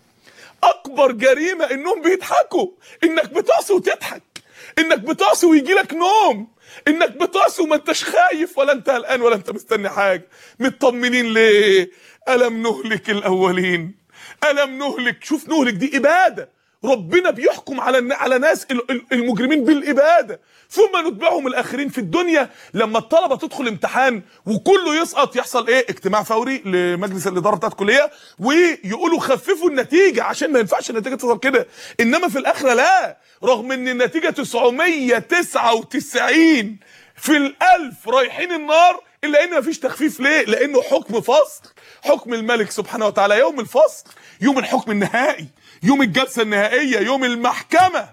اكبر جريمه انهم بيضحكوا، انك بتعصي وتضحك، انك بتعصي ويجي لك نوم، انك بتعصي وما انتش خايف ولا انت قلقان ولا انت مستني حاجه. مطمنين ليه؟ الم نهلك الاولين، الم نهلك. شوف نهلك دي اباده، ربنا بيحكم على على ناس المجرمين بالاباده، ثم نتبعهم الاخرين. في الدنيا لما الطلبه تدخل امتحان وكله يسقط يحصل ايه؟ اجتماع فوري لمجلس الاداره بتاعت الكليه ويقولوا خففوا النتيجه عشان ما ينفعش النتيجه تظهر كده. انما في الاخره لا، رغم ان النتيجه تسعمية وتسعة وتسعين في الالف رايحين النار، الا ان مفيش تخفيف. ليه؟ لانه حكم فصل، حكم الملك سبحانه وتعالى، يوم الفصل، يوم الحكم النهائي، يوم الجلسه النهائيه، يوم المحكمه.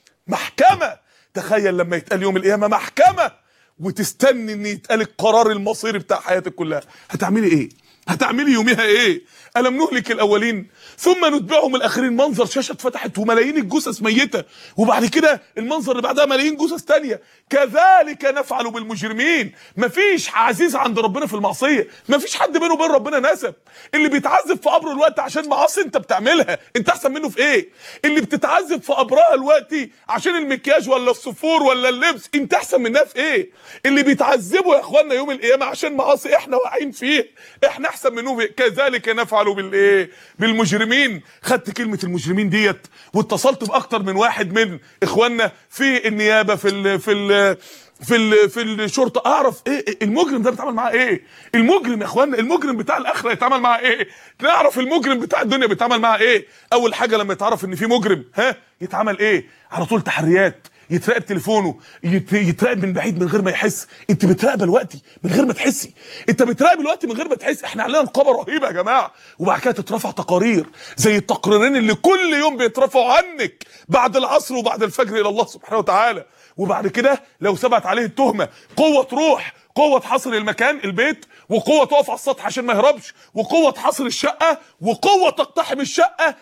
محكمه، تخيل لما يتقال يوم القيامه محكمه وتستني ان يتقال القرار المصيري بتاع حياتك كلها، هتعملي ايه؟ هتعملي يوميها ايه؟ ألم نهلك الأولين ثم نتبعهم الآخرين. منظر شاشة اتفتحت وملايين الجثث ميتة، وبعد كده المنظر اللي بعدها ملايين جثث تانية. كذلك نفعل بالمجرمين. مفيش عزيز عند ربنا في المعصية، مفيش حد بينه وبين ربنا نسب. اللي بيتعذب في قبره الوقت عشان معاصي انت بتعملها، انت احسن منه في ايه؟ اللي بتتعذب في قبرها الوقت عشان المكياج ولا الصفور ولا اللبس، انت احسن منها في ايه؟ اللي بيتعذبوا يا اخوانا يوم القيامة عشان معاصي احنا واقعين فيه، احنا احسن منه في إيه؟ كذلك نفعل بالايه؟ بالمجرمين. خدت كلمه المجرمين ديت واتصلت باكتر من واحد من اخواننا في النيابه، في ال في ال في ال في الشرطه، اعرف ايه المجرم ده بيتعامل معاه ايه. المجرم يا اخوانا، المجرم بتاع الاخره يتعامل معاه ايه؟ نعرف المجرم بتاع الدنيا بيتعامل معاه ايه. اول حاجه لما يتعرف ان في مجرم، ها يتعمل ايه؟ على طول تحريات، يتراقب تليفونه، يتراقب من بعيد من غير ما يحس. انت بتراقب دلوقتي من غير ما تحسي، انت بتراقب دلوقتي من غير ما تحس. احنا علينا نقابه رهيبه يا جماعه. وبعد كده تترفع تقارير زي التقريرين اللي كل يوم بيترفعوا عنك بعد العصر وبعد الفجر الى الله سبحانه وتعالى. وبعد كده لو ثبت عليه التهمه، قوه تروح، قوه تحاصر المكان البيت، وقوه تقف على السطح عشان ما يهربش، وقوه تحاصر الشقه، وقوه تقتحم الشقه.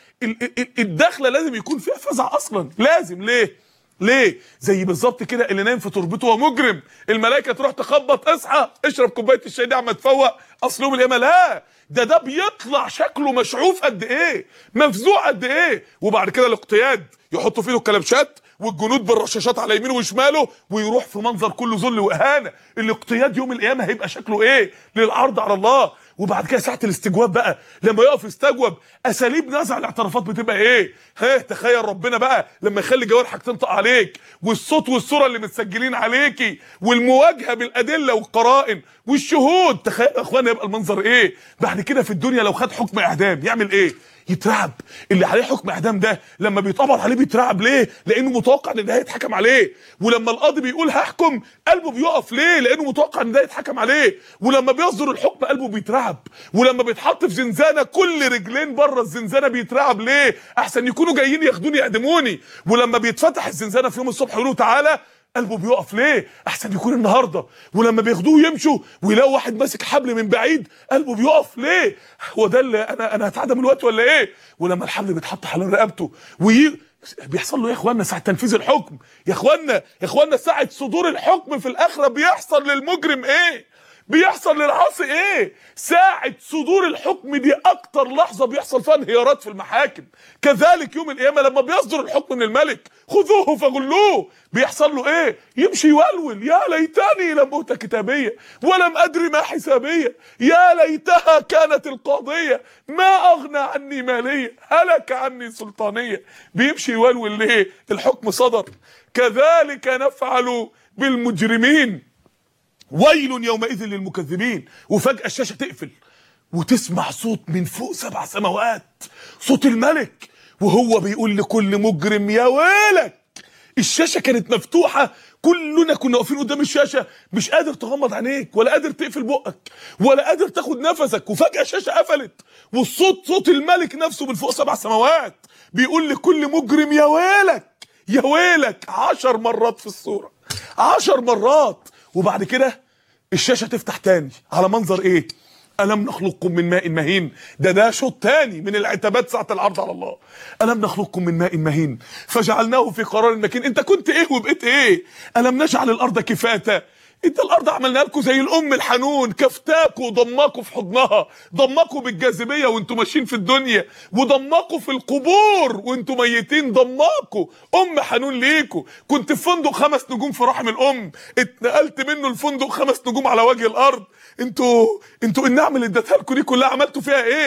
الدخله لازم يكون فيها فزع اصلا، لازم. ليه؟ ليه؟ زي بالظبط كده اللي نايم في تربته هو مجرم، الملائكه تروح تخبط، اصحى اشرب كوبايه الشاي دي عم تفوق، اصل يوم القيامه. لا، ده ده بيطلع شكله مشعوف قد ايه، مفزوع قد ايه. وبعد كده الاقتياد يحطوا فيه الكلبشات والجنود بالرشاشات على يمينه وشماله، ويروح في منظر كله ذل واهانه. الاقتياد يوم القيامه هيبقى شكله ايه؟ للعرض على الله. وبعد كده ساعه الاستجواب بقى، لما يقف يستجوب، اساليب نزع الاعترافات بتبقى ايه؟ ها تخيل ربنا بقى لما يخلي جوارحك تنطق عليك، والصوت والصوره اللي متسجلين عليكي، والمواجهه بالادله والقرائن والشهود. تخيل يا اخوانا يبقى المنظر ايه؟ بعد كده في الدنيا لو خد حكم اعدام يعمل ايه؟ يترعب. اللي عليه حكم اعدام ده لما بيتقبض عليه بيترعب. ليه؟ لانه متوقع ان ده هيتحكم عليه. ولما القاضي بيقول هحكم قلبه بيقف. ليه؟ لانه متوقع ان ده يتحكم عليه. ولما بيصدر الحكم قلبه بيترعب. ولما بيتحط في زنزانه كل رجلين بره الزنزانه بيترعب. ليه؟ احسن يكونوا جايين ياخدوني يعدموني. ولما بيتفتح الزنزانه في يوم الصبح يقولوا تعالى، قلبه بيقف. ليه؟ احسن يكون النهارده. ولما بياخدوه يمشوا ويلاقوا واحد ماسك حبل من بعيد قلبه بيقف. ليه؟ هو ده اللي انا انا هتعدم الوقت ولا ايه؟ ولما الحبل بيتحط حوالين رقبته وي بيحصل له ايه يا اخوانا ساعه تنفيذ الحكم؟ يا اخوانا يا اخوانا ساعه صدور الحكم في الاخره بيحصل للمجرم ايه؟ بيحصل للعاصي ايه؟ ساعة صدور الحكم دي اكتر لحظة بيحصل فيها انهيارات في المحاكم. كذلك يوم القيامة لما بيصدر الحكم من الملك خذوه فغلوه، بيحصل له ايه؟ يمشي يولول، يا ليتني لم اوت كتابية ولم ادري ما حسابية، يا ليتها كانت القاضية ما اغنى عني مالية هلك عني سلطانية. بيمشي يولول ليه؟ الحكم صدر. كذلك نفعل بالمجرمين ويل يومئذ للمكذبين. وفجأة الشاشة تقفل وتسمع صوت من فوق سبع سماوات، صوت الملك وهو بيقول لكل مجرم يا ويلك. الشاشة كانت مفتوحة، كلنا كنا واقفين قدام الشاشة مش قادر تغمض عينيك ولا قادر تقفل بقك ولا قادر تاخد نفسك. وفجأة الشاشة قفلت والصوت صوت الملك نفسه من فوق سبع سماوات بيقول لكل مجرم يا ويلك يا ويلك عشر مرات في الصورة، عشر مرات. وبعد كده الشاشة تفتح تاني على منظر ايه؟ ألم نخلقكم من ماء مهين. ده ده شوط تاني من العتابات ساعة العرض على الله. ألم نخلقكم من ماء مهين فجعلناه في قرار مكين. انت كنت ايه وبقيت ايه؟ ألم نجعل الأرض كفاتا. انت الارض عملناها لكم زي الام الحنون، كفتاكوا وضماكوا في حضنها، ضماكوا بالجاذبيه وانتوا ماشيين في الدنيا، وضماكوا في القبور وانتوا ميتين، ضماكوا ام حنون ليكوا. كنت في فندق خمس نجوم في رحم الام، اتنقلت منه لفندق خمس نجوم على وجه الارض. انتوا انتوا النعم اللي اديتها لكم دي كلها عملتوا فيها ايه؟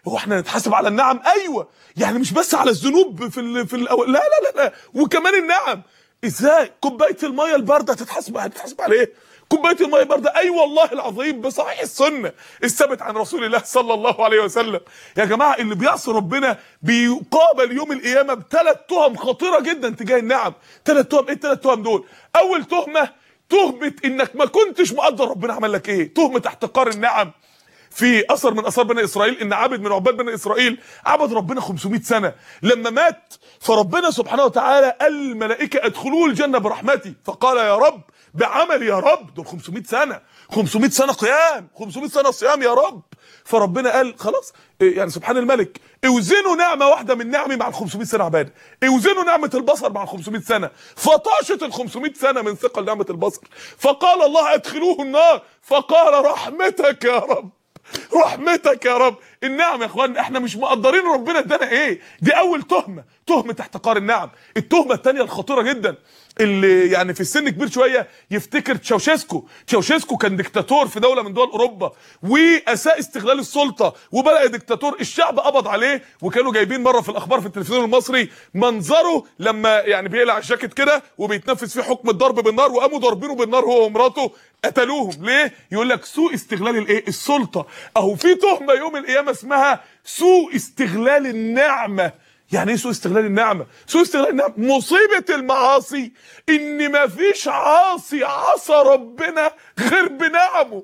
هو احنا نتحاسب على النعم؟ ايوه، يعني مش بس على الذنوب في ال... في الأول. لا لا لا لا، وكمان النعم. ازاي كوبايه الميه البارده هتتحاسب هتتحاسب على ايه؟ كوبايه الميه البارده، اي أيوة والله العظيم، بصحيح السنه الثابت عن رسول الله صلى الله عليه وسلم. يا جماعه اللي بيعصي ربنا بيقابل يوم القيامه بثلاث تهم خطيره جدا تجاه النعم. ثلاث تهم. ايه الثلاث تهم دول؟ اول تهمه تهمه انك ما كنتش مقدر ربنا عمل لك ايه، تهمه احتقار النعم. في اثر من اثار بني اسرائيل ان عبد من عباد بني اسرائيل عبد ربنا خمسمائة سنه، لما مات فربنا سبحانه وتعالى قال للملائكه ادخلوا الجنه برحمتي، فقال يا رب بعمل يا رب، دول خمسمائة سنه، خمسمائة سنه قيام، خمسمائة سنه صيام يا رب. فربنا قال خلاص، يعني سبحان الملك، اوزنوا نعمه واحده من نعمي مع ال خمسمائة سنه عباده، اوزنوا نعمه البصر مع ال خمسمائة سنه، فطاشت ال خمسمائة سنه من ثقل نعمه البصر، فقال الله ادخلوه النار، فقال رحمتك يا رب، رحمتك يا رب. النعم يا اخوان احنا مش مقدرين ربنا ادانا ايه. دي اول تهمه، تهمه احتقار النعم. التهمه الثانيه الخطيره جدا، اللي يعني في السن كبير شويه يفتكر تشاوشيسكو. تشاوشيسكو كان ديكتاتور في دوله من دول اوروبا، واساء استغلال السلطه وبدا ديكتاتور، الشعب قبض عليه، وكانوا جايبين مره في الاخبار في التلفزيون المصري منظره لما يعني بيقلع الجاكيت كده وبيتنفذ فيه حكم الضرب بالنار، وقاموا ضاربينه بالنار هو ومراته، قتلوهم. ليه؟ يقول لك سوء استغلال الايه؟ السلطه. اهو في تهمه يوم القيامه اسمها سوء استغلال النعمه. يعني ايه سوء استغلال النعمه؟ سوء استغلال النعمه مصيبه المعاصي ان ما فيش عاصي عصى ربنا غير بنعمه.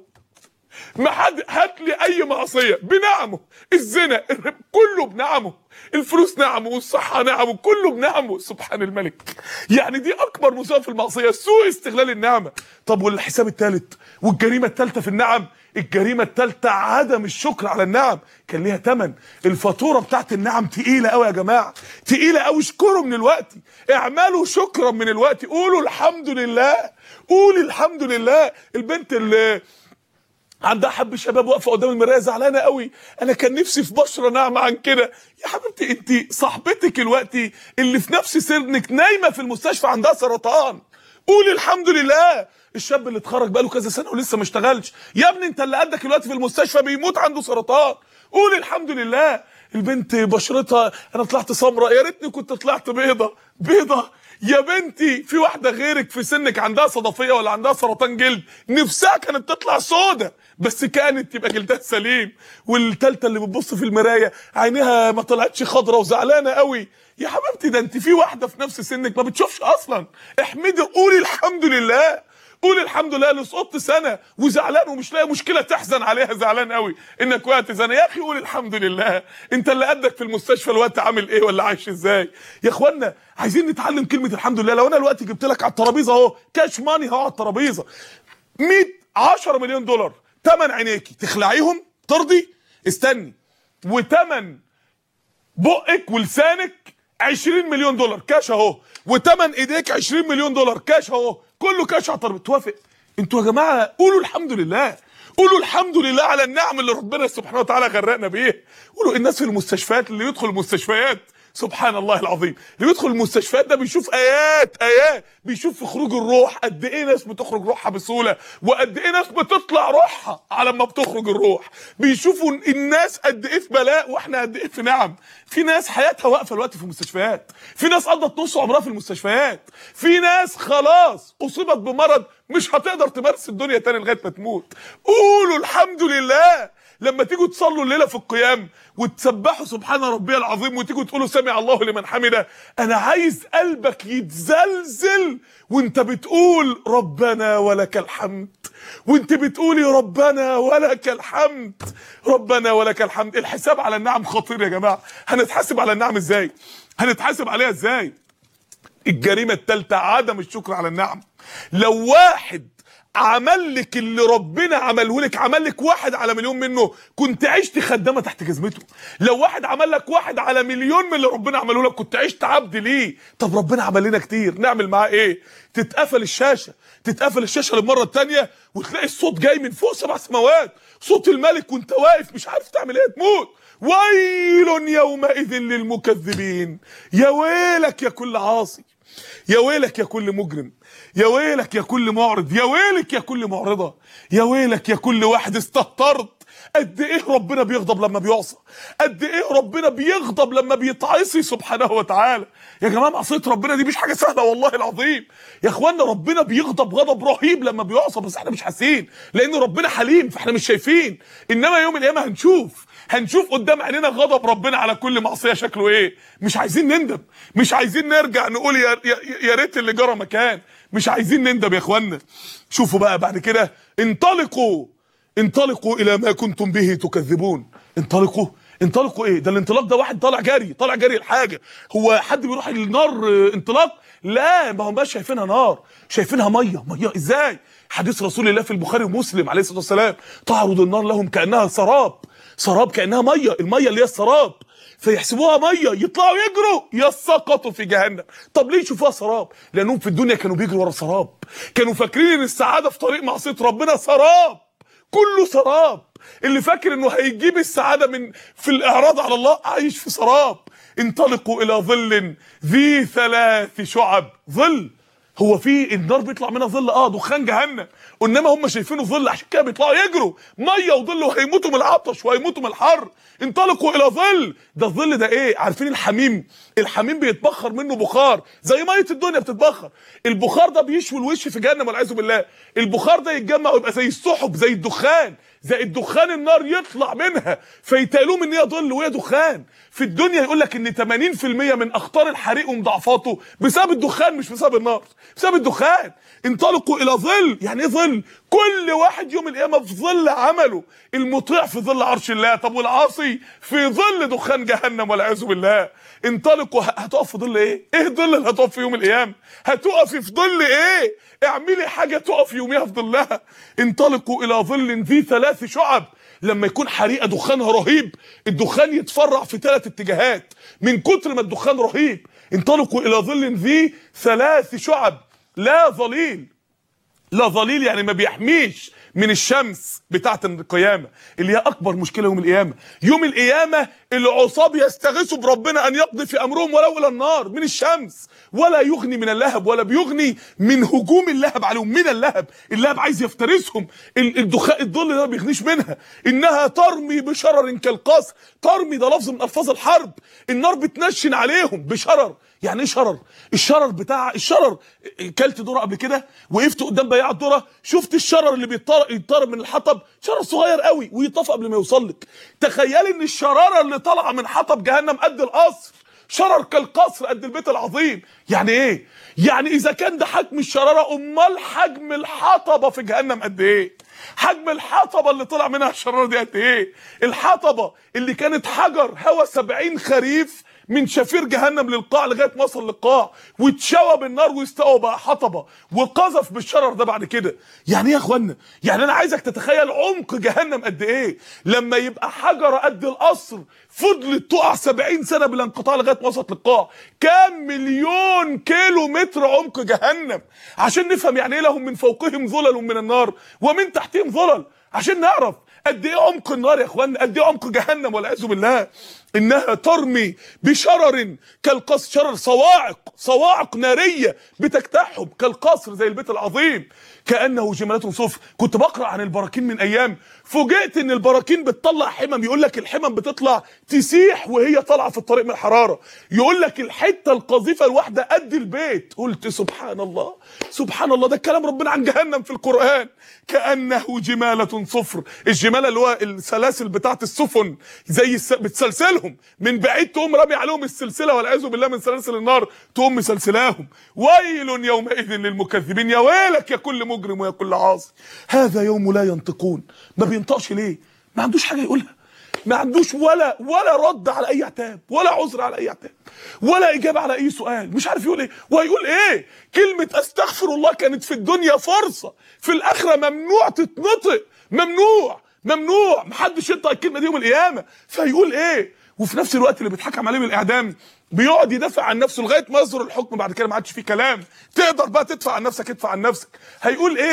ما حد هات لي اي معصيه بنعمه، الزنا كله بنعمه، الفلوس نعمه، والصحه نعمه، كله بنعمه سبحان الملك. يعني دي اكبر مصيبه في المعصيه، سوء استغلال النعمه. طب والحساب الثالث والجريمه الثالثه في النعم؟ الجريمه الثالثه عدم الشكر على النعم. كان ليها ثمن، الفاتوره بتاعت النعم تقيله قوي يا جماعه، تقيله قوي. اشكروا من الوقت، اعملوا شكرا من الوقت، قولوا الحمد لله، قولي الحمد لله. البنت اللي عندها حب شباب واقفه قدام المرايه زعلانه قوي، انا كان نفسي في بشره ناعمه عن كده. يا حبيبتي انت صاحبتك الوقتي اللي في نفس سنك نايمه في المستشفى عندها سرطان، قولي الحمد لله. الشاب اللي اتخرج بقاله كذا سنه ولسه ما اشتغلش، يا ابني انت اللي قدك الوقت في المستشفى بيموت عنده سرطان، قولي الحمد لله. البنت بشرتها انا طلعت سمراء، يا ريتني كنت طلعت بيضه بيضه. يا بنتي في واحده غيرك في سنك عندها صدفيه ولا عندها سرطان جلد، نفسها كانت تطلع سودا بس كانت تبقى جلدها سليم. والثالثه اللي بتبص في المرايه عينيها ما طلعتش خضراء وزعلانه قوي. يا حبيبتي ده انت في واحده في نفس سنك ما بتشوفش اصلا، احمدي قولي الحمد لله، قولي الحمد لله. اللي سقطت سنه وزعلان ومش لاقي مشكله تحزن عليها، زعلان قوي انك وقعت سنه، يا اخي قولي الحمد لله. انت اللي قدك في المستشفى الوقت عامل ايه ولا عايش ازاي؟ يا اخوانا عايزين نتعلم كلمه الحمد لله. لو انا الوقت جبت لك على الترابيزه اهو كاش ماني اهو على الترابيزه مية عشرة مليون دولار، تمن عينيكي تخلعيهم ترضي؟ استني. وتمن بقك ولسانك عشرين مليون دولار كاش اهو، وتمن ايديك عشرين مليون دولار كاش اهو، كله كاش على الترابيزه. توافق؟ انتوا يا جماعه قولوا الحمد لله، قولوا الحمد لله على النعم اللي ربنا سبحانه وتعالى غرقنا بيها. قولوا الناس في المستشفيات، اللي يدخل المستشفيات سبحان الله العظيم، اللي يدخل المستشفيات ده بيشوف ايات ايات، بيشوف في خروج الروح قد ايه ناس بتخرج روحها بسهوله، وقد ايه ناس بتطلع روحها على ما بتخرج الروح. بيشوفوا الناس قد ايه في بلاء واحنا قد ايه في نعم. في ناس حياتها واقفه الوقت في المستشفيات، في ناس قضت نص عمرها في المستشفيات، في ناس خلاص اصيبت بمرض مش هتقدر تمارس الدنيا تاني لغايه ما تموت. قولوا الحمد لله. لما تيجوا تصلوا الليله في القيام وتسبحوا سبحان ربي العظيم وتيجوا تقولوا سمع الله لمن حمده، انا عايز قلبك يتزلزل وانت بتقول ربنا ولك الحمد، وانت بتقولي ربنا ولك الحمد، ربنا ولك الحمد. الحساب على النعم خطير يا جماعه. هنتحاسب على النعم ازاي؟ هنتحاسب عليها ازاي؟ الجريمه الثالثه عدم الشكر على النعم. لو واحد عمل لك اللي ربنا عمله لك، عمل لك واحد على مليون منه، كنت عشت خدامه تحت جزمته. لو واحد عمل لك واحد على مليون من اللي ربنا عمله لك، كنت عشت عبد ليه. طب ربنا عمل لنا كتير، نعمل معاه ايه؟ تتقفل الشاشه، تتقفل الشاشه للمره الثانيه وتلاقي الصوت جاي من فوق سبع سماوات، صوت الملك وانت واقف مش عارف تعمل ايه، تموت. ويل يومئذ للمكذبين. يا ويلك يا كل عاصي، يا ويلك يا كل مجرم، يا ويلك يا كل معرض، يا ويلك يا كل معرضة، يا ويلك يا كل واحد استهترت قد ايه ربنا بيغضب لما بيعصى، قد ايه ربنا بيغضب لما بيتعصي سبحانه وتعالى. يا جماعه معصيه ربنا دي مش حاجه سهله والله العظيم يا اخوانا. ربنا بيغضب غضب رهيب لما بيعصى، بس احنا مش حاسين لان ربنا حليم فاحنا مش شايفين. انما يوم القيامه هنشوف هنشوف قدام عينينا غضب ربنا على كل معصيه شكله ايه. مش عايزين نندم، مش عايزين نرجع نقول يا يا, يا ريت اللي جرى مكان، مش عايزين نندم يا اخوانا. شوفوا بقى بعد كده، انطلقوا انطلقوا الى ما كنتم به تكذبون. انطلقوا انطلقوا ايه؟ ده الانطلاق ده واحد طالع جري، طالع جري الحاجه. هو حد بيروح النار انطلاق؟ لا، ما هم بقى شايفينها نار، شايفينها ميه. ميه ازاي؟ حديث رسول الله في البخاري ومسلم عليه الصلاه والسلام، تعرض النار لهم كانها سراب، سراب كانها ميه، الميه اللي هي السراب، فيحسبوها ميه يطلعوا يجروا يسقطوا في جهنم. طب ليه يشوفوها سراب؟ لانهم في الدنيا كانوا بيجروا ورا سراب، كانوا فاكرين ان السعاده في طريق معصيه ربنا سراب، كله سراب. اللي فاكر انه هيجيب السعاده من في الاعراض على الله عايش في سراب. انطلقوا الى ظل ذي ثلاث شعب. ظل، هو في النار بيطلع منها ظل؟ اه دخان جهنم، انما هم شايفينه ظل عشان كده بيطلعوا يجروا ميه وظل وهيموتوا من العطش وهيموتوا من الحر. انطلقوا الى ظل. ده الظل ده ايه؟ عارفين الحميم؟ الحميم بيتبخر منه بخار زي ميه الدنيا بتتبخر. البخار ده بيشوي الوش في جهنم والعياذ بالله. البخار ده يتجمع ويبقى زي السحب، زي الدخان، زي الدخان النار يطلع منها فيتقالوهم ان هي ظل وهي دخان. في الدنيا يقول لك ان ثمانين في المية من اخطار الحريق ومضاعفاته بسبب الدخان مش بسبب النار، بسبب الدخان. انطلقوا الى ظل، يعني ايه ظل؟ كل واحد يوم القيامه في ظل عمله. المطيع في ظل عرش الله، طب والعاصي في ظل دخان جهنم والعياذ بالله. انطلقوا. هتقف في ظل ايه؟ ايه الظل اللي هتقف في يوم القيامه؟ هتقفي في ظل ايه؟ اعملي حاجه تقف يوميها في ظلها. انطلقوا الى ظل ذي ثلاث شعب. لما يكون حريقه دخانها رهيب، الدخان يتفرع في ثلاث اتجاهات من كتر ما الدخان رهيب. انطلقوا الى ظل ذي ثلاث شعب لا ظليل. لا ظليل يعني ما بيحميش من الشمس بتاعه القيامه، اللي هي اكبر مشكله يوم القيامه. يوم القيامه العصاب يستغيثوا بربنا ان يقضي في امرهم ولو الى النار من الشمس، ولا يغني من اللهب، ولا بيغني من هجوم اللهب عليهم. من اللهب، اللهب عايز يفترسهم. الدخان الظل ده ما بيغنيش منها. انها ترمي بشرر كالقصر. ترمي ده لفظ من الفاظ الحرب. النار بتنشن عليهم بشرر. يعني ايه شرر؟ الشرر بتاع الشرر. كلت ذره قبل كده، وقفت قدام بياع الذره، شفت الشرر اللي بيطرب من الحطب، شرر صغير قوي ويطفى قبل ما يوصل لك. تخيلي ان الشراره اللي طالعه من حطب جهنم قد القصر، شرر كالقصر قد البيت العظيم. يعني ايه؟ يعني اذا كان ده حجم الشراره، امال حجم الحطبه في جهنم قد ايه؟ حجم الحطبه اللي طلع منها الشراره دي قد ايه؟ الحطبه اللي كانت حجر هوا سبعين خريف من شفير جهنم للقاع لغايه ما وصل للقاع، واتشوى بالنار واستوى بقى حطبه، وقذف بالشرر ده بعد كده. يعني ايه يا اخوانا؟ يعني انا عايزك تتخيل عمق جهنم قد ايه لما يبقى حجره قد القصر فضلت تقع سبعين سنه بلا انقطاع لغايه ما وصلت للقاع. كام مليون كيلو متر عمق جهنم، عشان نفهم يعني ايه لهم من فوقهم ظلل من النار ومن تحتهم ظلل، عشان نعرف قد ايه عمق النار يا اخوانا، قد ايه عمق جهنم والعياذ بالله. انها ترمي بشرر كالقصر، شرر صواعق، صواعق ناريه بتجتاحهم كالقصر زي البيت العظيم، كانه جمالات صفر. كنت بقرا عن البراكين من ايام، فوجئت ان البراكين بتطلع حمم. يقول لك الحمم بتطلع تسيح وهي طالعه في الطريق من الحراره. يقول لك الحته القذيفه الواحده قد البيت. قلت سبحان الله، سبحان الله، ده الكلام ربنا عن جهنم في القران. كانه جماله صفر. الجماله اللي هو السلاسل بتاعت السفن، زي الس... بتسلسلهم من بعيد، تقوم رامي عليهم السلسله والعياذ بالله من سلاسل النار، تقوم مسلسلاهم. ويل يومئذ للمكذبين. يا ويلك يا كل مجرم ويا كل عاصي، هذا يوم لا ينطقون. ما بينطقش ليه؟ ما عندوش حاجه يقولها، ما عندوش ولا ولا رد على اي عتاب، ولا عذر على اي عتاب، ولا اجابه على اي سؤال. مش عارف يقول ايه. وهيقول ايه؟ كلمه استغفر الله كانت في الدنيا فرصه، في الاخره ممنوع تتنطق، ممنوع ممنوع، محدش ينطق الكلمه دي يوم القيامه. فهيقول ايه؟ وفي نفس الوقت اللي بيتحكم عليه بالاعدام بيقعد يدافع عن نفسه لغايه ما يصدر الحكم، بعد كده ما عادش فيه كلام، تقدر بقى تدفع عن نفسك، ادفع عن نفسك. هيقول ايه؟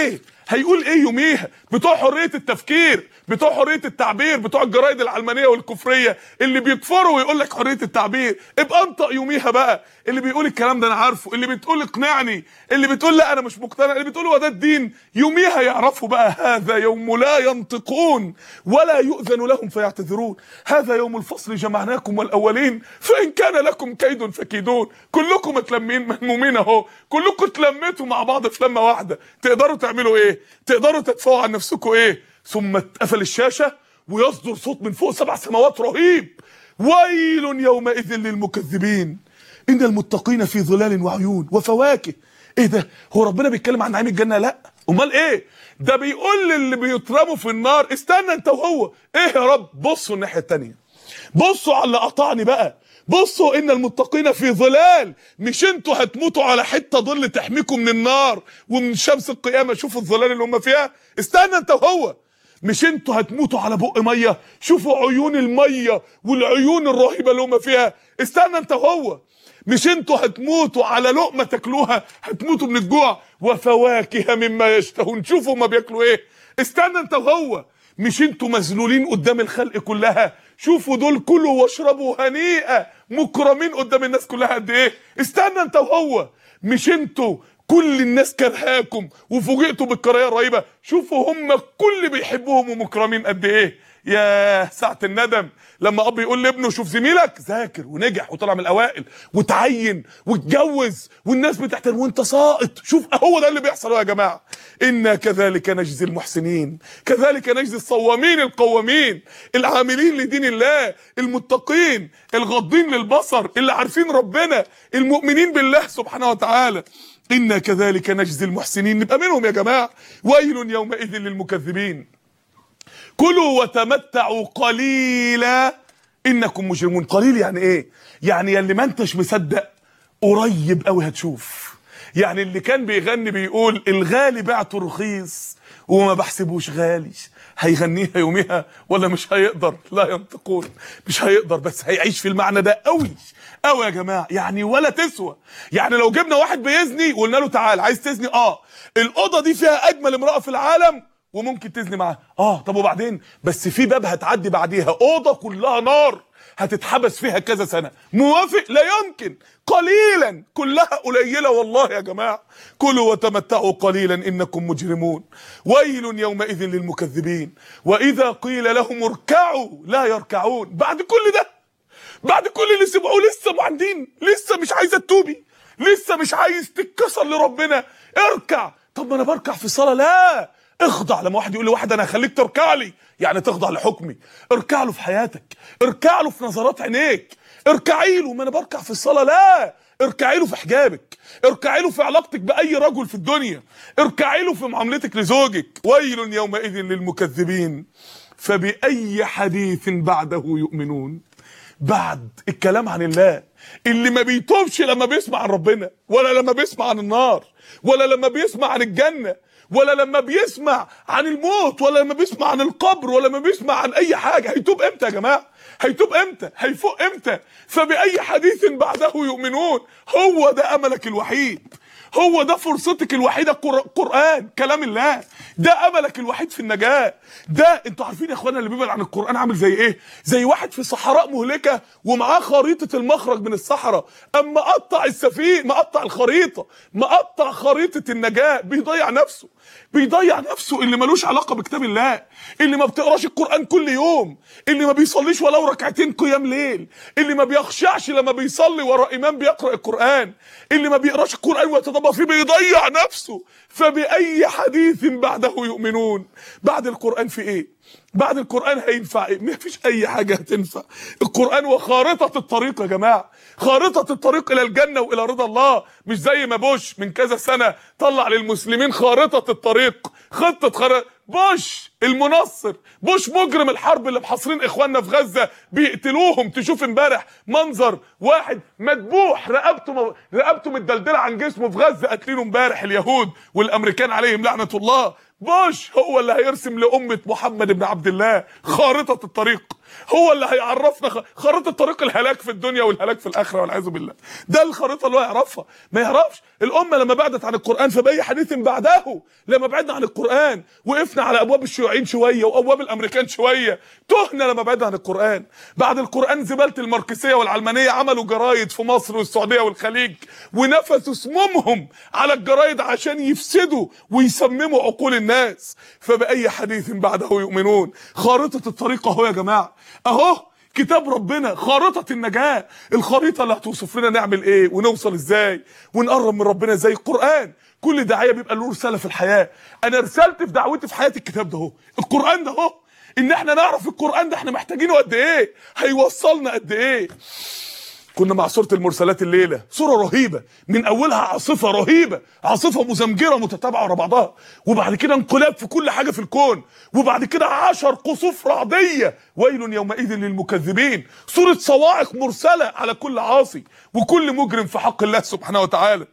هيقول ايه يوميها؟ بتوع حريه التفكير، بتوع حريه التعبير، بتوع الجرايد العلمانيه والكفريه اللي بيكفروا ويقول لك حريه التعبير، ابقى انطق يوميها بقى. اللي بيقول الكلام ده انا عارفه، اللي بتقول اقنعني، اللي بتقول لا انا مش مقتنع، اللي بتقول هو ده الدين، يوميها يعرفوا بقى هذا يوم لا ينطقون ولا يؤذن لهم فيعتذرون. هذا يوم الفصل جمعناكم والاولين فان كان لكم كيد فكيدون. كلكم متلمين مهمومين اهو، كلكم اتلميتوا مع بعض في لمه واحده، تقدروا تعملوا ايه؟ تقدروا تدفعوا عن نفسكم ايه؟ ثم اتقفل الشاشه ويصدر صوت من فوق سبع سماوات رهيب: ويل يومئذ للمكذبين ان المتقين في ظلال وعيون وفواكه. ايه ده؟ هو ربنا بيتكلم عن نعيم الجنه؟ لا، امال ايه؟ ده بيقول للي بيترموا في النار استنى انت وهو. ايه يا رب؟ بصوا الناحيه الثانيه، بصوا على اللي قطعني بقى، بصوا ان المتقين في ظلال، مش انتوا هتموتوا على حته ظل تحميكم من النار ومن شمس القيامه، شوفوا الظلال اللي هم فيها، استنى انت وهو. مش انتوا هتموتوا على بق ميه، شوفوا عيون الميه والعيون الرهيبه اللي هم فيها، استنى انت وهو. مش انتوا هتموتوا على لقمه تاكلوها، هتموتوا من الجوع، وفواكه مما يشتهون، شوفوا ما بياكلوا ايه، استنى انت وهو. مش انتوا مذلولين قدام الخلق كلها، شوفوا دول كلوا واشربوا هنيئا مكرمين قدام الناس كلها قد ايه، استنى انت وهو. مش انتوا كل الناس كرهاكم وفوجئتوا بالكراهيه الرهيبه، شوفوا هم كل بيحبوهم ومكرمين قد ايه. يا ساعة الندم لما اب يقول لابنه شوف زميلك ذاكر ونجح وطلع من الاوائل وتعين واتجوز والناس بتحترم وانت ساقط، شوف هو ده اللي بيحصل يا جماعه. انا كذلك نجزي المحسنين، كذلك نجزي الصوامين القوامين العاملين لدين الله المتقين الغضين للبصر اللي عارفين ربنا المؤمنين بالله سبحانه وتعالى. انا كذلك نجزي المحسنين، نبقى منهم يا جماعه. ويل يومئذ للمكذبين كلوا وتمتعوا قليلا انكم مجرمون. قليل يعني ايه؟ يعني يا اللي ما انتش مصدق قريب قوي هتشوف. يعني اللي كان بيغني بيقول الغالي بعته رخيص وما بحسبوش غالي، هيغنيها يوميها ولا مش هيقدر؟ لا ينطقون، مش هيقدر، بس هيعيش في المعنى ده قوي قوي يا جماعه. يعني ولا تسوى. يعني لو جبنا واحد بيزني وقلنا له تعال عايز تزني، اه الاوضه دي فيها اجمل امراه في العالم وممكن تزني معاها، اه طب وبعدين؟ بس في باب هتعدي بعديها اوضه كلها نار هتتحبس فيها كذا سنه، موافق؟ لا يمكن. قليلا، كلها قليله والله يا جماعه. كلوا وتمتعوا قليلا انكم مجرمون. ويل يومئذ للمكذبين واذا قيل لهم اركعوا لا يركعون. بعد كل ده، بعد كل اللي سمعوه لسه معاندين، لسه مش عايزه تتوبي، لسه مش عايز تتكسر لربنا. اركع. طب ما انا بركع في الصلاه. لا، اخضع. لما واحد يقول لواحد انا هخليك تركع لي، يعني تخضع لحكمي. اركع له في حياتك، اركع له في نظرات عينيك، اركعي له. ما انا بركع في الصلاه. لا، اركعي له في حجابك، اركعي له في علاقتك باي رجل في الدنيا، اركعي له في معاملتك لزوجك. ويل يومئذ للمكذبين فبأي حديث بعده يؤمنون. بعد الكلام عن الله اللي ما بيتوبش لما بيسمع عن ربنا، ولا لما بيسمع عن النار، ولا لما بيسمع عن الجنة، ولا لما بيسمع عن الموت، ولا لما بيسمع عن القبر، ولا لما بيسمع عن اي حاجه، هيتوب امتى يا جماعه؟ هيتوب امتى؟ هيفوق امتى؟ فبأي حديث بعده يؤمنون. هو ده املك الوحيد، هو ده فرصتك الوحيده. القرآن كلام الله، ده املك الوحيد في النجاه. ده انتوا عارفين يا اخوانا اللي بيبعد عن القرآن عامل زي ايه؟ زي واحد في صحراء مهلكه ومعاه خريطه المخرج من الصحراء، اما قطع السفينه، مقطع الخريطه، مقطع خريطه النجاه، بيضيع نفسه، بيضيع نفسه. اللي ملوش علاقه بكتاب الله، اللي ما بتقراش القرآن كل يوم، اللي ما بيصليش ولو ركعتين قيام ليل، اللي ما بيخشعش لما بيصلي ورا امام بيقرا القرآن، اللي ما بيقراش القرآن ويتدبر فيه، بيضيع نفسه. فبأي حديث بعده يؤمنون. بعد القرآن في ايه؟ بعد القرآن هينفع ايه؟ مفيش اي حاجه هتنفع. القرآن وخارطه الطريق يا جماعه، خارطه الطريق الى الجنه والى رضا الله. مش زي ما بوش من كذا سنه طلع للمسلمين خارطه الطريق، خطه خارطه. بوش المنصر، بوش مجرم الحرب اللي محاصرين اخواننا في غزه بيقتلوهم. تشوف امبارح منظر واحد مدبوح رقبته رقبته متدلدله عن جسمه في غزه، قاتلينه امبارح اليهود والامريكان عليهم لعنه الله. بوش هو اللي هيرسم لأمة محمد بن عبد الله خارطة الطريق. هو اللي هيعرفنا خريطه طريق الهلاك في الدنيا والهلاك في الاخره والعياذ بالله. ده الخريطه اللي هو يعرفها. ما يعرفش. الامه لما بعدت عن القران فباي حديث بعده. لما بعدنا عن القران وقفنا على ابواب الشيوعيين شويه وابواب الامريكان شويه، تهنا لما بعدنا عن القران. بعد القران زباله الماركسيه والعلمانيه عملوا جرايد في مصر والسعوديه والخليج ونفثوا سمومهم على الجرايد عشان يفسدوا ويسمموا عقول الناس. فباي حديث بعده يؤمنون. خارطه الطريق اهو يا جماعه، اهو كتاب ربنا، خارطة النجاة، الخريطة اللي هتوصف لنا نعمل ايه ونوصل ازاي ونقرب من ربنا ازاي. القرآن كل داعية بيبقى له رسالة في الحياة. انا رسالتي في دعوتي في حياتي الكتاب ده اهو، القرآن ده اهو، ان احنا نعرف القرآن ده احنا محتاجينه قد ايه، هيوصلنا قد ايه. كنا مع سورة المرسلات الليلة، سورة رهيبة من أولها عاصفة رهيبة، عاصفة مزمجرة متتابعة ورا بعضها، وبعد كده انقلاب في كل حاجة في الكون، وبعد كده عشر قصوف رعدية، ويل يومئذ للمكذبين. سورة صواعق مرسلة على كل عاصي وكل مجرم في حق الله سبحانه وتعالى.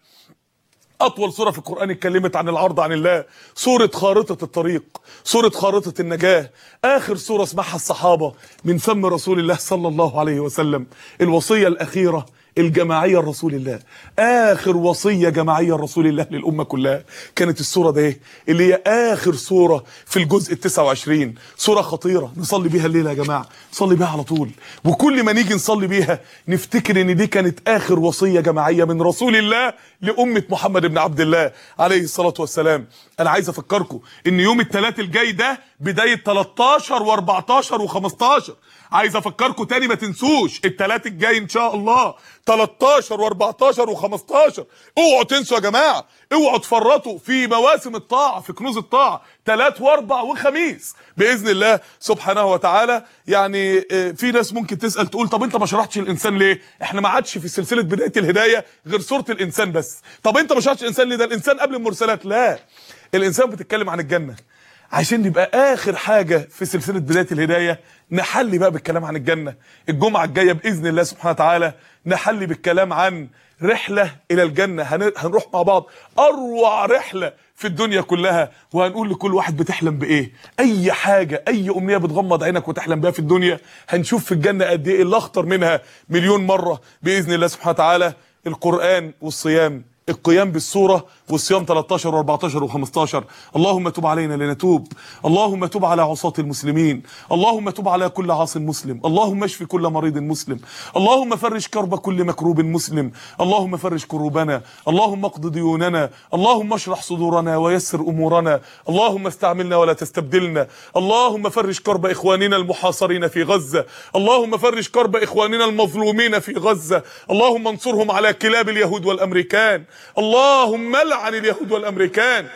أطول سورة في القرآن اتكلمت عن العرض عن الله، سورة خارطة الطريق، سورة خارطة النجاة. آخر سورة اسمعها الصحابة من فم رسول الله صلى الله عليه وسلم، الوصية الأخيرة الجماعية لرسول الله، آخر وصية جماعية لرسول الله للأمة كلها كانت السورة ده، اللي هي آخر سورة في الجزء التسعة وعشرين. سورة خطيرة نصلي بيها الليلة يا جماعة، نصلي بيها على طول، وكل ما نيجي نصلي بيها نفتكر ان دي كانت آخر وصية جماعية من رسول الله لأمة محمد بن عبد الله عليه الصلاة والسلام. أنا عايز أفكركم إن يوم الثلاث الجاي ده بداية تلتاشر واربعتاشر وخمستاشر. عايز افكركم تاني ما تنسوش الثلاث الجاي ان شاء الله تلتاشر واربعتاشر وخمستاشر. اوعوا تنسوا يا جماعه، اوعوا تفرطوا في مواسم الطاعه، في كنوز الطاعه، ثلاث واربع وخميس باذن الله سبحانه وتعالى. يعني في ناس ممكن تسال تقول طب انت ما شرحتش الانسان ليه؟ احنا ما عادش في سلسله بدايه الهدايه غير سوره الانسان بس. طب انت ما شرحتش الانسان ليه؟ ده الانسان قبل المرسلات. لا، الانسان بتتكلم عن الجنه عشان يبقى اخر حاجه في سلسله بدايه الهدايه نحلي بقى بالكلام عن الجنه. الجمعه الجايه باذن الله سبحانه وتعالى نحلي بالكلام عن رحله الى الجنه. هنروح مع بعض اروع رحله في الدنيا كلها، وهنقول لكل واحد بتحلم بايه، اي حاجه، اي امنيه بتغمض عينك وتحلم بها في الدنيا هنشوف في الجنه قد ايه اللي اخطر منها مليون مره باذن الله سبحانه وتعالى. القران والصيام، القيام بالسورة والصيام تلتاشر واربعتاشر وخمستاشر. اللهم تب علينا لنتوب، اللهم تب على عصاة المسلمين، اللهم تب على كل عاص مسلم، اللهم اشف كل مريض مسلم، اللهم فرج كرب كل مكروب مسلم، اللهم فرج كروبنا، اللهم اقض ديوننا، اللهم اشرح صدورنا ويسر امورنا، اللهم استعملنا ولا تستبدلنا، اللهم فرج كرب اخواننا المحاصرين في غزة، اللهم فرج كرب اخواننا المظلومين في غزة، اللهم انصرهم على كلاب اليهود والامريكان، اللهم لعن اليهود والامريكان،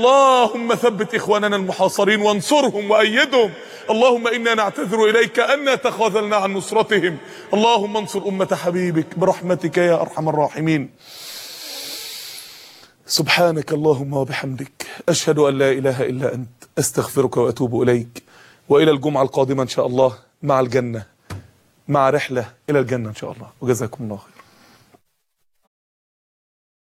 اللهم ثبت اخواننا المحاصرين وانصرهم وايدهم، اللهم انا نعتذر اليك ان تخاذلنا عن نصرتهم، اللهم انصر امة حبيبك برحمتك يا ارحم الراحمين. سبحانك اللهم وبحمدك، اشهد ان لا اله الا انت، استغفرك واتوب اليك. والى الجمعة القادمة ان شاء الله مع الجنة، مع رحلة الى الجنة ان شاء الله، وجزاكم الله خير.